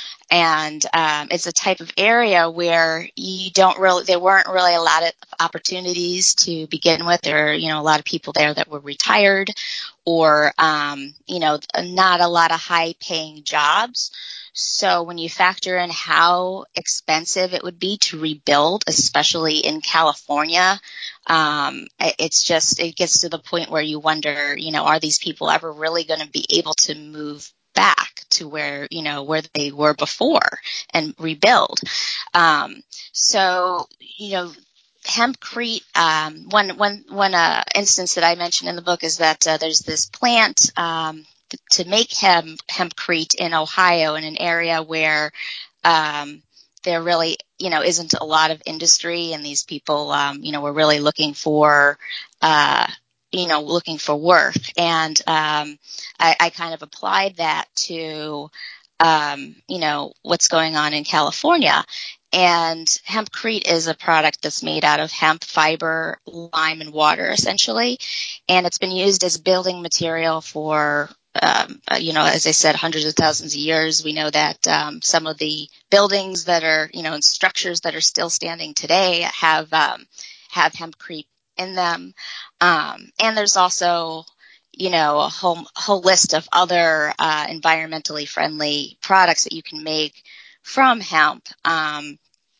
And um, it's a type of area where you don't really, there weren't really a lot of opportunities to begin with. There are, you know, a lot of people there that were retired or, um, you know, not a lot of high paying jobs. So when you factor in how expensive it would be to rebuild, especially in California, um, it's just, it gets to the point where you wonder, you know, are these people ever really going to be able to move back to where, you know, where they were before and rebuild? Um, so, you know, hempcrete, um, one, one, one, uh, instance that I mentioned in the book is that, uh, there's this plant, um, to make hemp, hempcrete in Ohio, in an area where, um, there really, you know, isn't a lot of industry, and these people, um, you know, were really looking for, uh, you know, looking for work. And, um, I, I kind of applied that to, um, you know, what's going on in California. And hempcrete is a product that's made out of hemp fiber, lime, and water, essentially. And it's been used as building material for, um, you know, as I said, hundreds of thousands of years. We know that um, some of the buildings that are, you know, and structures that are still standing today have um, have hempcrete in them. Um, and there's also, you know, a whole, whole list of other uh, environmentally friendly products that you can make from hemp um,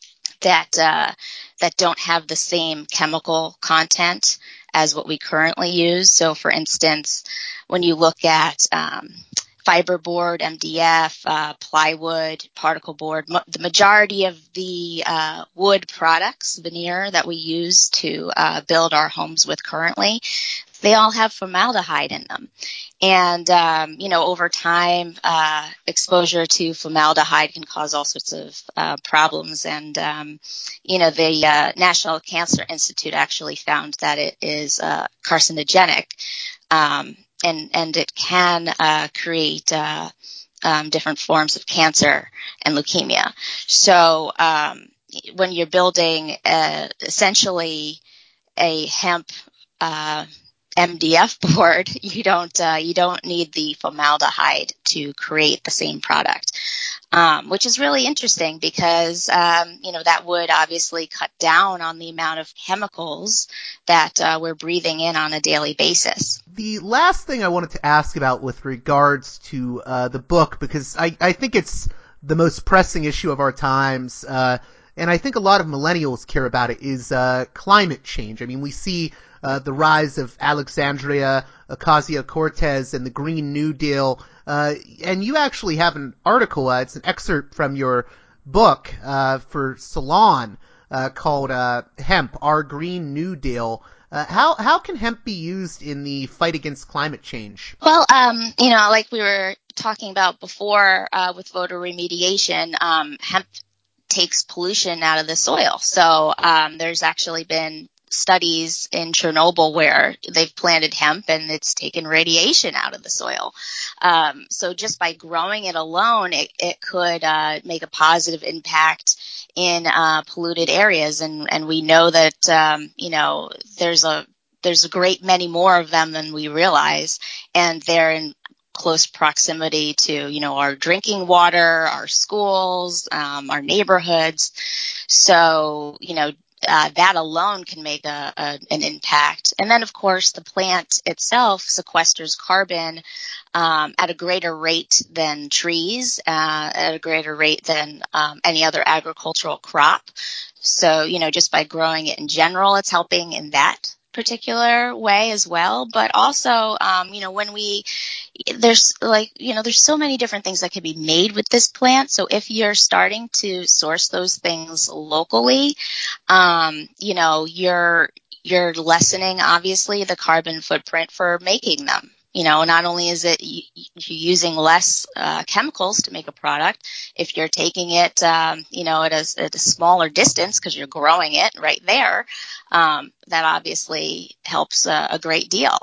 that uh, that don't have the same chemical content as what we currently use. So, for instance, when you look at um, fiberboard, M D F, uh, plywood, particle board, mo- the majority of the uh, wood products, veneer, that we use to uh, build our homes with currently, they all have formaldehyde in them. And, um, you know, over time, uh, exposure to formaldehyde can cause all sorts of uh, problems. And, um, you know, the uh, National Cancer Institute actually found that it is uh, carcinogenic. Um, and, and it can uh, create uh, um, different forms of cancer and leukemia. So um, when you're building uh, essentially a hemp uh, M D F board, you don't uh, you don't need the formaldehyde to create the same product, um, which is really interesting because um, you know that would obviously cut down on the amount of chemicals that uh, we're breathing in on a daily basis. The last thing I wanted to ask about with regards to uh, the book, because I, I think it's the most pressing issue of our times, uh, and I think a lot of millennials care about it, is uh, climate change. I mean, we see uh, the rise of Alexandria Ocasio-Cortez and the Green New Deal, uh, and you actually have an article, uh, it's an excerpt from your book uh, for Salon uh, called uh, Hemp, Our Green New Deal. Uh, how how can hemp be used in the fight against climate change? Well, um, you know, like we were talking about before uh, with voter remediation, um, hemp takes pollution out of the soil. So um, there's actually been studies in Chernobyl where they've planted hemp and it's taken radiation out of the soil. Um, so just by growing it alone, it, it could uh, make a positive impact in uh, polluted areas. And, and we know that, um, you know, there's a there's a great many more of them than we realize, and they're in close proximity to, you know, our drinking water, our schools, um, our neighborhoods. So, you know, uh, that alone can make a, a, an impact. And then, of course, the plant itself sequesters carbon um, at a greater rate than trees, uh, at a greater rate than um, any other agricultural crop. So, you know, just by growing it in general, it's helping in that particular way as well. But also, um, you know, when we, there's like, you know, there's so many different things that can be made with this plant. So if you're starting to source those things locally, um, you know, you're, you're lessening obviously the carbon footprint for making them. You know, not only is it you, you're using less uh, chemicals to make a product, if you're taking it, um, you know, at a, at a smaller distance because you're growing it right there, um, that obviously helps uh, a great deal.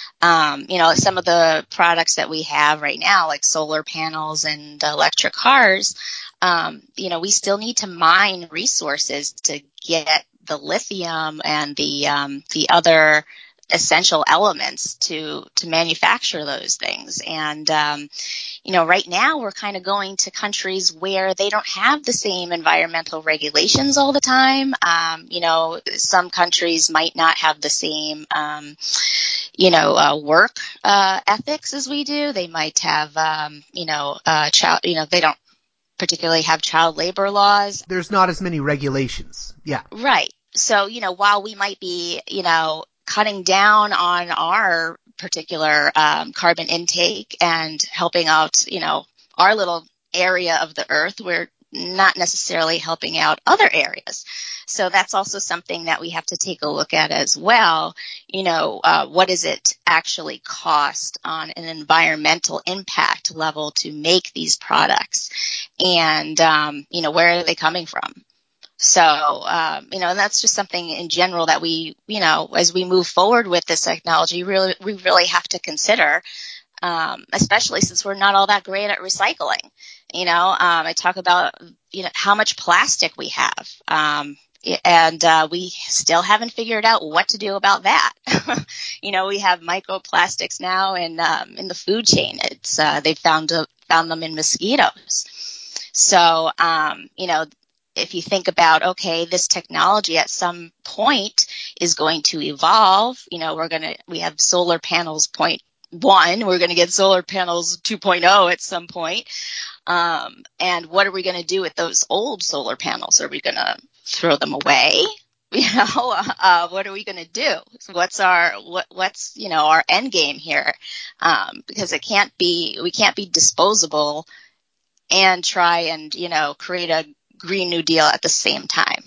Um, you know, some of the products that we have right now, like solar panels and electric cars, um, you know, we still need to mine resources to get the lithium and the um, the other essential elements to to manufacture those things. And um, you know, right now we're kind of going to countries where they don't have the same environmental regulations all the time. Um, you know, some countries might not have the same um, you know, uh, work uh, ethics as we do. They might have, um, you know, uh, child, you know, they don't particularly have child labor laws. There's not as many regulations. Yeah. Right. So, you know, while we might be, you know, cutting down on our particular um, carbon intake and helping out, you know, our little area of the earth, we're not necessarily helping out other areas. So that's also something that we have to take a look at as well. You know, uh, what does it actually cost on an environmental impact level to make these products? And, um, you know, where are they coming from? So, um, you know, and that's just something in general that we, you know, as we move forward with this technology, really, we really have to consider, um, especially since we're not all that great at recycling. You know, um, I talk about, you know, how much plastic we have. Um, and uh, we still haven't figured out what to do about that. You know, we have microplastics now in um, in the food chain. It's uh, they found uh, found them in mosquitoes. So, um, you know, if you think about, okay, this technology at some point is going to evolve, you know, we're going to, we have solar panels point one, we're going to get solar panels two point oh at some point. Um, and what are we going to do with those old solar panels? Are we going to throw them away? You know, uh, what are we going to do? What's our, what, what's, you know, our end game here? Um, because it can't be, we can't be disposable and try and, you know, create a Green New Deal at the same time.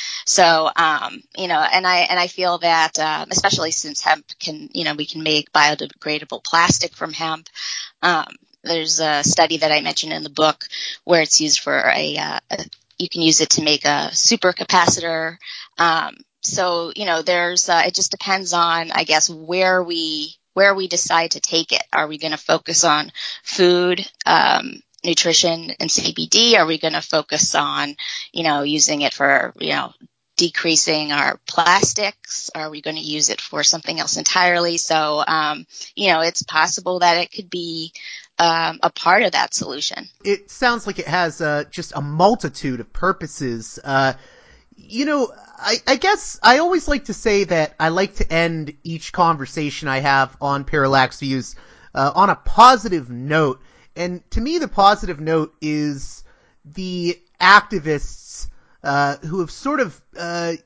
So, um, you know, and I, and I feel that, um, especially since hemp can, you know, we can make biodegradable plastic from hemp. Um, there's a study that I mentioned in the book where it's used for a, uh, a you can use it to make a supercapacitor. Um, so, you know, there's, uh, it just depends on, I guess, where we, where we decide to take it. Are we going to focus on food, um, nutrition and C B D? Are we going to focus on, you know, using it for, you know, decreasing our plastics? Are we going to use it for something else entirely? So, um, you know, it's possible that it could be um, a part of that solution. It sounds like it has uh, just a multitude of purposes. Uh, you know, I, I guess I always like to say that I like to end each conversation I have on Parallax Views uh, on a positive note. And to me, the positive note is the activists uh, who have sort of uh,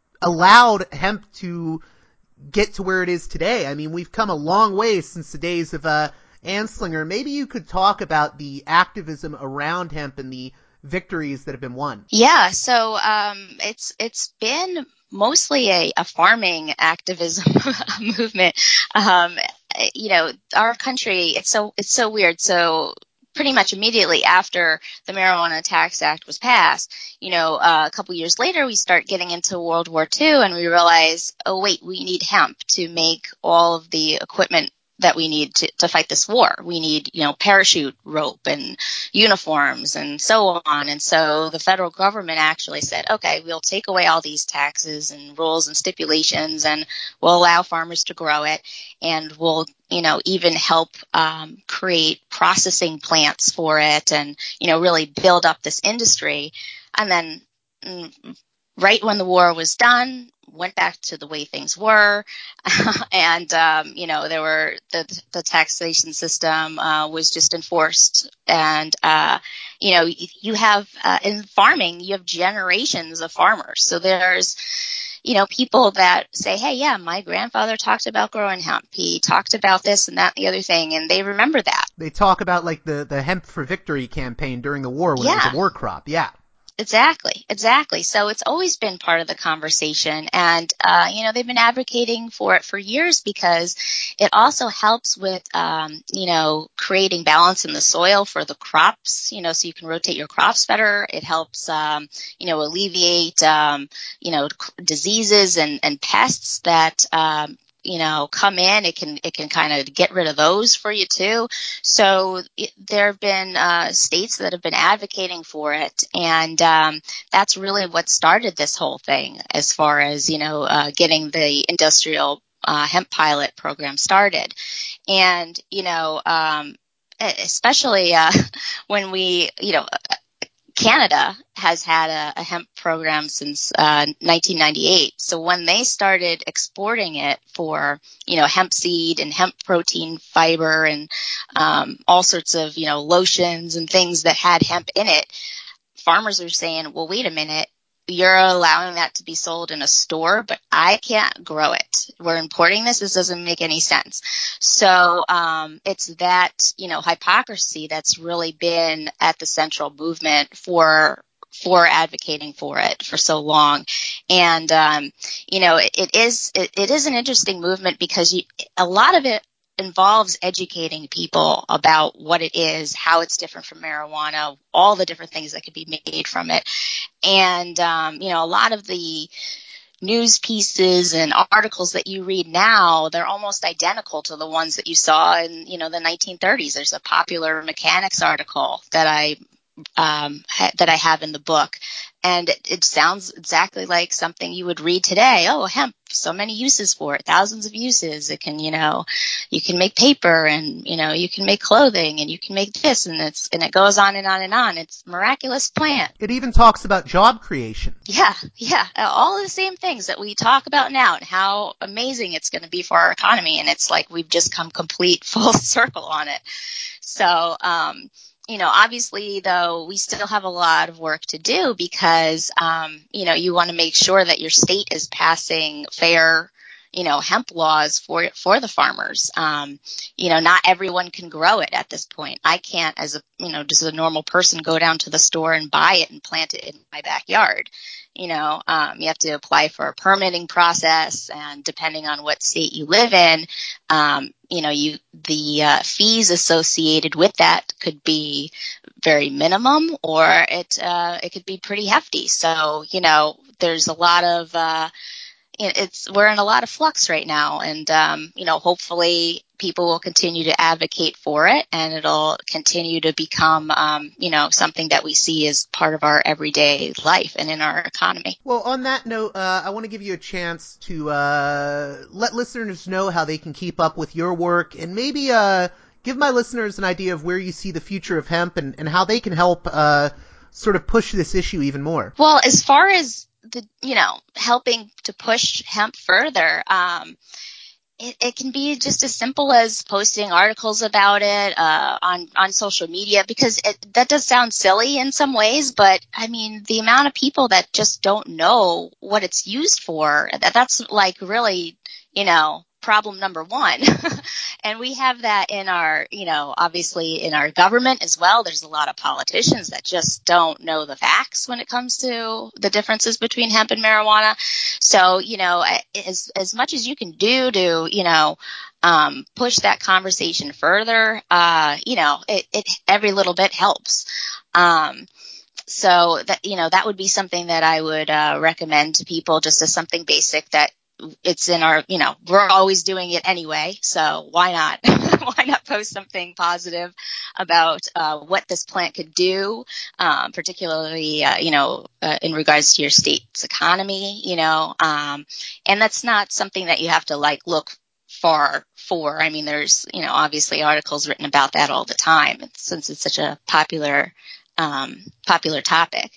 allowed hemp to get to where it is today. I mean, we've come a long way since the days of uh, Anslinger. Maybe you could talk about the activism around hemp and the victories that have been won. Yeah, so um, it's it's been mostly a, a farming activism movement. Um, you know, our country, it's so it's so weird. So pretty much immediately after the Marijuana Tax Act was passed, you know, uh, a couple years later, we start getting into World War Two, and we realize, oh wait, we need hemp to make all of the equipment that we need to, to fight this war. We need, you know, parachute rope and uniforms and so on. And so the federal government actually said, okay, we'll take away all these taxes and rules and stipulations, and we'll allow farmers to grow it. And we'll, you know, even help um, create processing plants for it and, you know, really build up this industry. And then mm, right when the war was done, went back to the way things were. and, um, you know, there were the, the taxation system uh, was just enforced. And, uh, you know, you have uh, in farming, you have generations of farmers. So there's, you know, people that say, hey, yeah, my grandfather talked about growing hemp. He talked about this and that and the other thing. And they remember that. They talk about like the, the Hemp for Victory campaign during the war when yeah. it was a war crop. Yeah. Exactly, exactly. So it's always been part of the conversation. And, uh, you know, they've been advocating for it for years because it also helps with, um, you know, creating balance in the soil for the crops, you know, so you can rotate your crops better. It helps, um, you know, alleviate, um, you know, diseases and, and pests that, um, you know, come in. It can, it can kind of get rid of those for you too. So it, there have been, uh, states that have been advocating for it. And, um, that's really what started this whole thing as far as, you know, uh, getting the industrial, uh, hemp pilot program started. And, you know, um, especially, uh, when we, you know, Canada has had a, a hemp program since uh, nineteen ninety-eight. So when they started exporting it for, you know, hemp seed and hemp protein fiber and um, all sorts of, you know, lotions and things that had hemp in it, farmers are saying, well, wait a minute, you're allowing that to be sold in a store, but I can't grow it. We're importing this. This doesn't make any sense. So um, it's that, you know, hypocrisy that's really been at the central movement for for advocating for it for so long. And, um, you know, it, it is it, it is an interesting movement because you, a lot of it involves educating people about what it is, how it's different from marijuana, all the different things that could be made from it. And, um, you know, a lot of the news pieces and articles that you read now, they're almost identical to the ones that you saw in, you know, the nineteen thirties. There's a Popular Mechanics article that I um, ha- that I have in the book and it, it sounds exactly like something you would read today. Oh, hemp, so many uses for it, thousands of uses. It can, you know, you can make paper, and, you know, you can make clothing, and you can make this, and it's, and it goes on and on and on. It's a miraculous plant. It even talks about job creation. Yeah, yeah. All the same things that we talk about now, and how amazing it's going to be for our economy. And it's like we've just come complete full circle on it. So, um, you know, obviously, though, we still have a lot of work to do because, um, you know, you want to make sure that your state is passing fair, you know, hemp laws for for the farmers. Um, you know, not everyone can grow it at this point. I can't, as a, you know, just a normal person, go down to the store and buy it and plant it in my backyard. You know, um, you have to apply for a permitting process, and depending on what state you live in, um, you know, you the uh, fees associated with that could be very minimum, or it uh, it could be pretty hefty. So, you know, there's a lot of uh, it's we're in a lot of flux right now, and um, you know, hopefully people will continue to advocate for it, and it'll continue to become um, you know, something that we see as part of our everyday life and in our economy. Well, on that note, uh, I want to give you a chance to uh, let listeners know how they can keep up with your work, and maybe uh, give my listeners an idea of where you see the future of hemp, and, and how they can help uh, sort of push this issue even more. Well, as far as the, you know, helping to push hemp further, um, it, it can be just as simple as posting articles about it uh, on on social media, because it, that does sound silly in some ways, but I mean, the amount of people that just don't know what it's used for, that, that's like really, you know, problem number one. And we have that in our, you know, obviously in our government as well. There's a lot of politicians that just don't know the facts when it comes to the differences between hemp and marijuana. So, you know, as as much as you can do to, you know, um, push that conversation further, uh, you know, it, it every little bit helps. Um, so that, you know, that would be something that I would uh, recommend to people, just as something basic that it's in our, you know, we're always doing it anyway. So why not, why not post something positive about uh, what this plant could do, um, particularly, uh, you know, uh, in regards to your state's economy, you know, um, and that's not something that you have to like look far for. I mean, there's, you know, obviously articles written about that all the time, since it's such a popular, um, popular topic.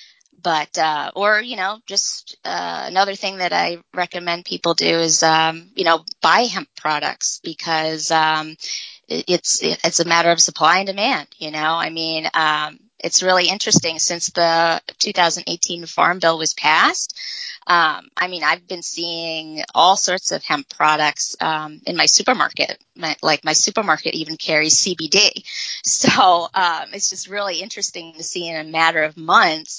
But, uh, or, you know, just, uh, another thing that I recommend people do is, um, you know, buy hemp products, because, um, it's, it's a matter of supply and demand, you know, I mean, um, it's really interesting since the two thousand eighteen Farm Bill was passed. Um, I mean, I've been seeing all sorts of hemp products, um, in my supermarket. My, like my supermarket even carries C B D. So, um, it's just really interesting to see in a matter of months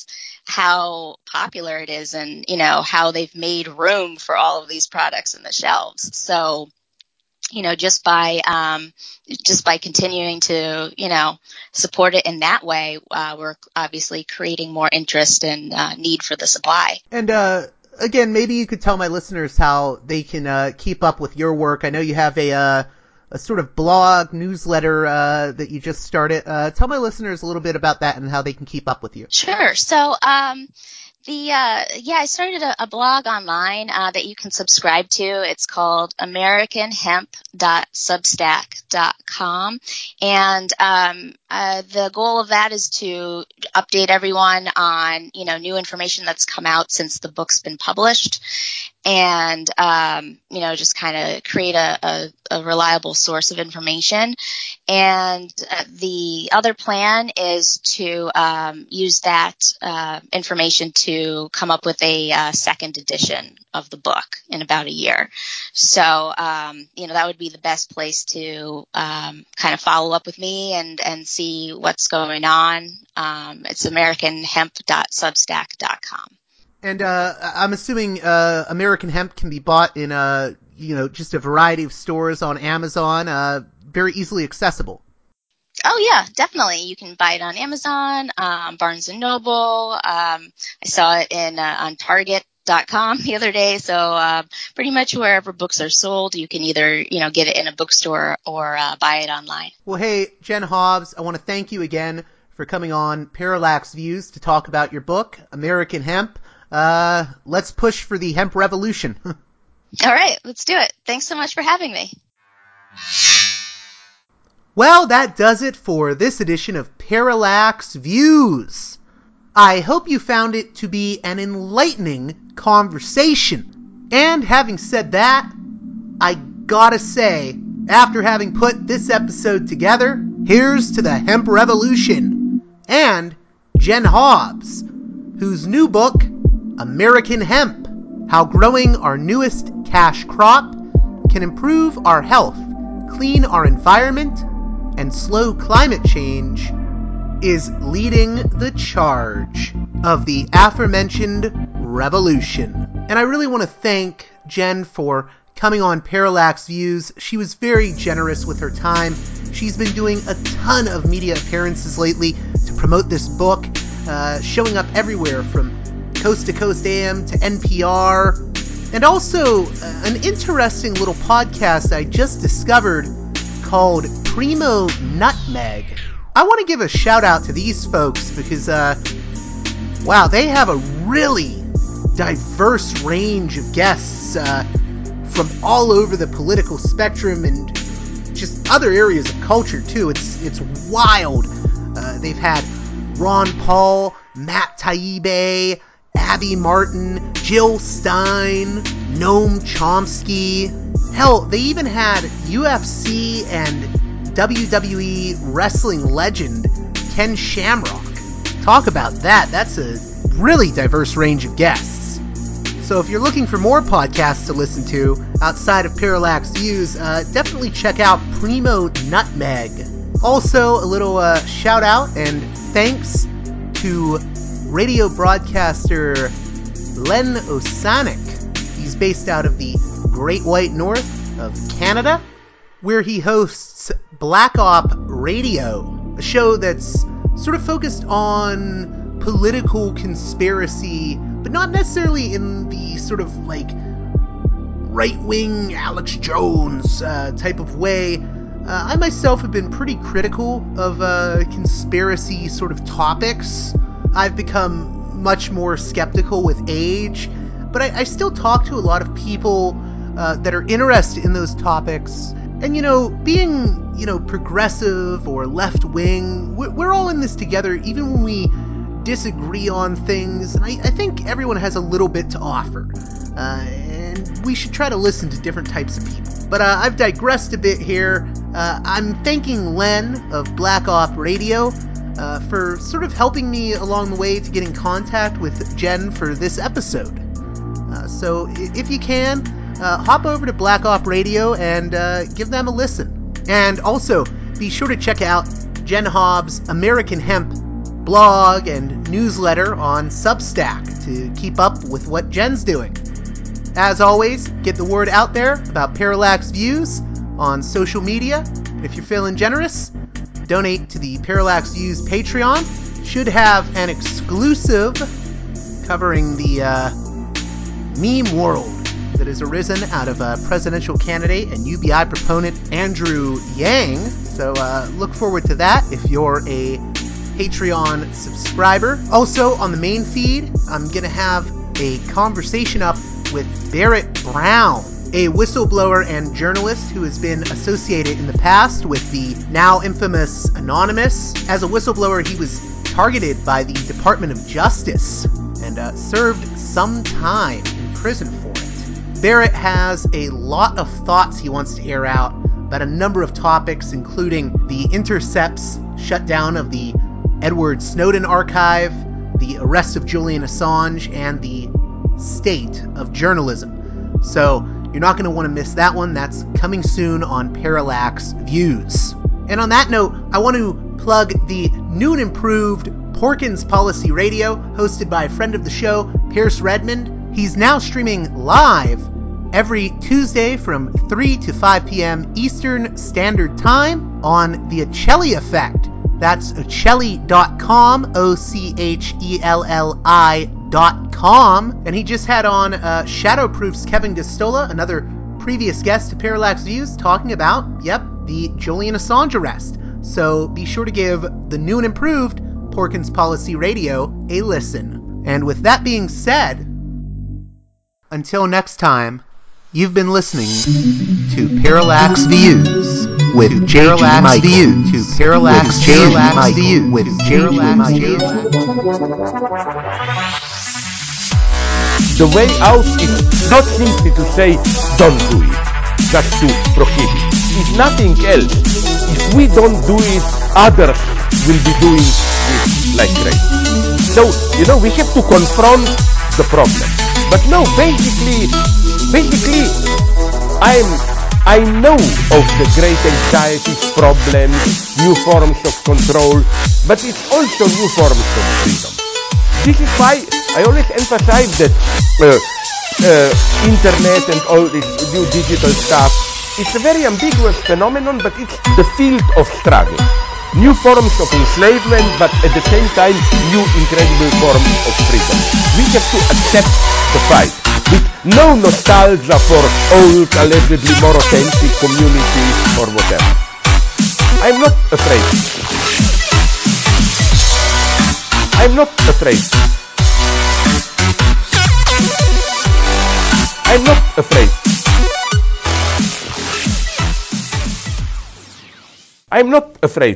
how popular it is, and, you know, how they've made room for all of these products in the shelves. So, you know, just by, um, just by continuing to, you know, support it in that way, uh, we're obviously creating more interest and uh, need for the supply. And, uh, again, maybe you could tell my listeners how they can, uh, keep up with your work. I know you have a, uh, a sort of blog newsletter, uh, that you just started. Uh, tell my listeners a little bit about that and how they can keep up with you. Sure. So, um, The, uh, yeah, I started a, a blog online, uh, that you can subscribe to. It's called american hemp dot substack dot com. And, um, uh, the goal of that is to update everyone on, you know, new information that's come out since the book's been published. And, um, you know, just kind of create a, a, a reliable source of information. And uh, the other plan is to um, use that uh, information to come up with a uh, second edition of the book in about a year. So, um, you know, that would be the best place to um, kind of follow up with me and, and see what's going on. Um, it's american hemp dot substack dot com. And uh, I'm assuming uh, American Hemp can be bought in, uh, you know, just a variety of stores on Amazon, uh, very easily accessible. Oh, yeah, definitely. You can buy it on Amazon, um, Barnes and Noble. Um, I saw it in uh, on Target dot com the other day. So uh, pretty much wherever books are sold, you can either, you know, get it in a bookstore or uh, buy it online. Well, hey, Jen Hobbs, I want to thank you again for coming on Parallax Views to talk about your book, American Hemp. Uh, let's push for the hemp revolution. All right, let's do it. Thanks so much for having me. Well, that does it for this edition of Parallax Views. I hope you found it to be an enlightening conversation. And having said that, I gotta say, after having put this episode together, here's to the hemp revolution and Jen Hobbs, whose new book, American Hemp, How Growing Our Newest Cash Crop Can Improve Our Health, Clean Our Environment, and Slow Climate Change, is leading the charge of the aforementioned revolution. And I really want to thank Jen for coming on Parallax Views. She was very generous with her time. She's been doing a ton of media appearances lately to promote this book, uh, showing up everywhere from Coast to Coast A M to N P R, and also uh, an interesting little podcast I just discovered called Primo Nutmeg. I want to give a shout out to these folks because, uh, wow, they have a really diverse range of guests uh, from all over the political spectrum and just other areas of culture too. It's it's wild. Uh, they've had Ron Paul, Matt Taibbi, Abby Martin, Jill Stein, Noam Chomsky. Hell, they even had U F C and W W E wrestling legend Ken Shamrock. Talk about that. That's a really diverse range of guests. So if you're looking for more podcasts to listen to outside of Parallax Views, uh, definitely check out Primo Nutmeg. Also, a little uh, shout out and thanks to radio broadcaster Len Osanic. He's based out of the Great White North of Canada, where he hosts Black Op Radio, a show that's sort of focused on political conspiracy, but not necessarily in the sort of like right-wing Alex Jones uh, type of way. Uh, I myself have been pretty critical of uh, conspiracy sort of topics. I've become much more skeptical with age, but I, I still talk to a lot of people uh, that are interested in those topics. And, you know, being, you know, progressive or left-wing, we're, we're all in this together, even when we disagree on things. And I, I think everyone has a little bit to offer. Uh, and we should try to listen to different types of people. But uh, I've digressed a bit here. Uh, I'm thanking Len of Black Op Radio uh, for sort of helping me along the way to get in contact with Jen for this episode. Uh, so if you can, uh, hop over to Black Op Radio and uh, give them a listen. And also, be sure to check out Jen Hobbs' American Hemp blog and newsletter on Substack to keep up with what Jen's doing. As always, get the word out there about Parallax Views on social media. If you're feeling generous, donate to the Parallax Views Patreon. Should have an exclusive covering the uh, meme world that has arisen out of uh, presidential candidate and U B I proponent Andrew Yang. So uh, look forward to that if you're a Patreon subscriber. Also, on the main feed, I'm going to have a conversation up with Barrett Brown, a whistleblower and journalist who has been associated in the past with the now infamous Anonymous. As a whistleblower, he was targeted by the Department of Justice and uh, served some time in prison for it. Barrett has a lot of thoughts he wants to air out about a number of topics, including the Intercept's shutdown of the Edward Snowden archive, the arrest of Julian Assange, and the state of journalism. So you're not going to want to miss that one. That's coming soon on Parallax Views. And on that note, I want to plug the new and improved Porkins Policy Radio, hosted by a friend of the show, Pierce Redmond. He's now streaming live every Tuesday from three to five p.m. Eastern Standard Time on The Ocelli Effect. That's ocelli dot com, O C H E L L I dot com. And he just had on uh, Shadowproof's Kevin Gosztola, another previous guest to Parallax Views, talking about, yep, the Julian Assange arrest. So be sure to give the new and improved Porkins Policy Radio a listen. And with that being said, until next time, you've been listening to Parallax Views with Parallax Views to Parallax Views with Parallax Views. The way out is not simply to say don't do it, just to prohibit. If nothing else, if we don't do it, others will be doing it like crazy. So, you know, we have to confront the problem. But no, basically, basically, I'm, I know of the great anxieties, problems, new forms of control, but it's also new forms of freedom. This is why I always emphasize that uh, uh, internet and all this new digital stuff, it's a very ambiguous phenomenon, but it's the field of struggle. New forms of enslavement, but at the same time, new incredible forms of freedom. We have to accept the fight with no nostalgia for old, allegedly more authentic communities or whatever. I'm not afraid. I'm not afraid. I'm not afraid. I'm not afraid.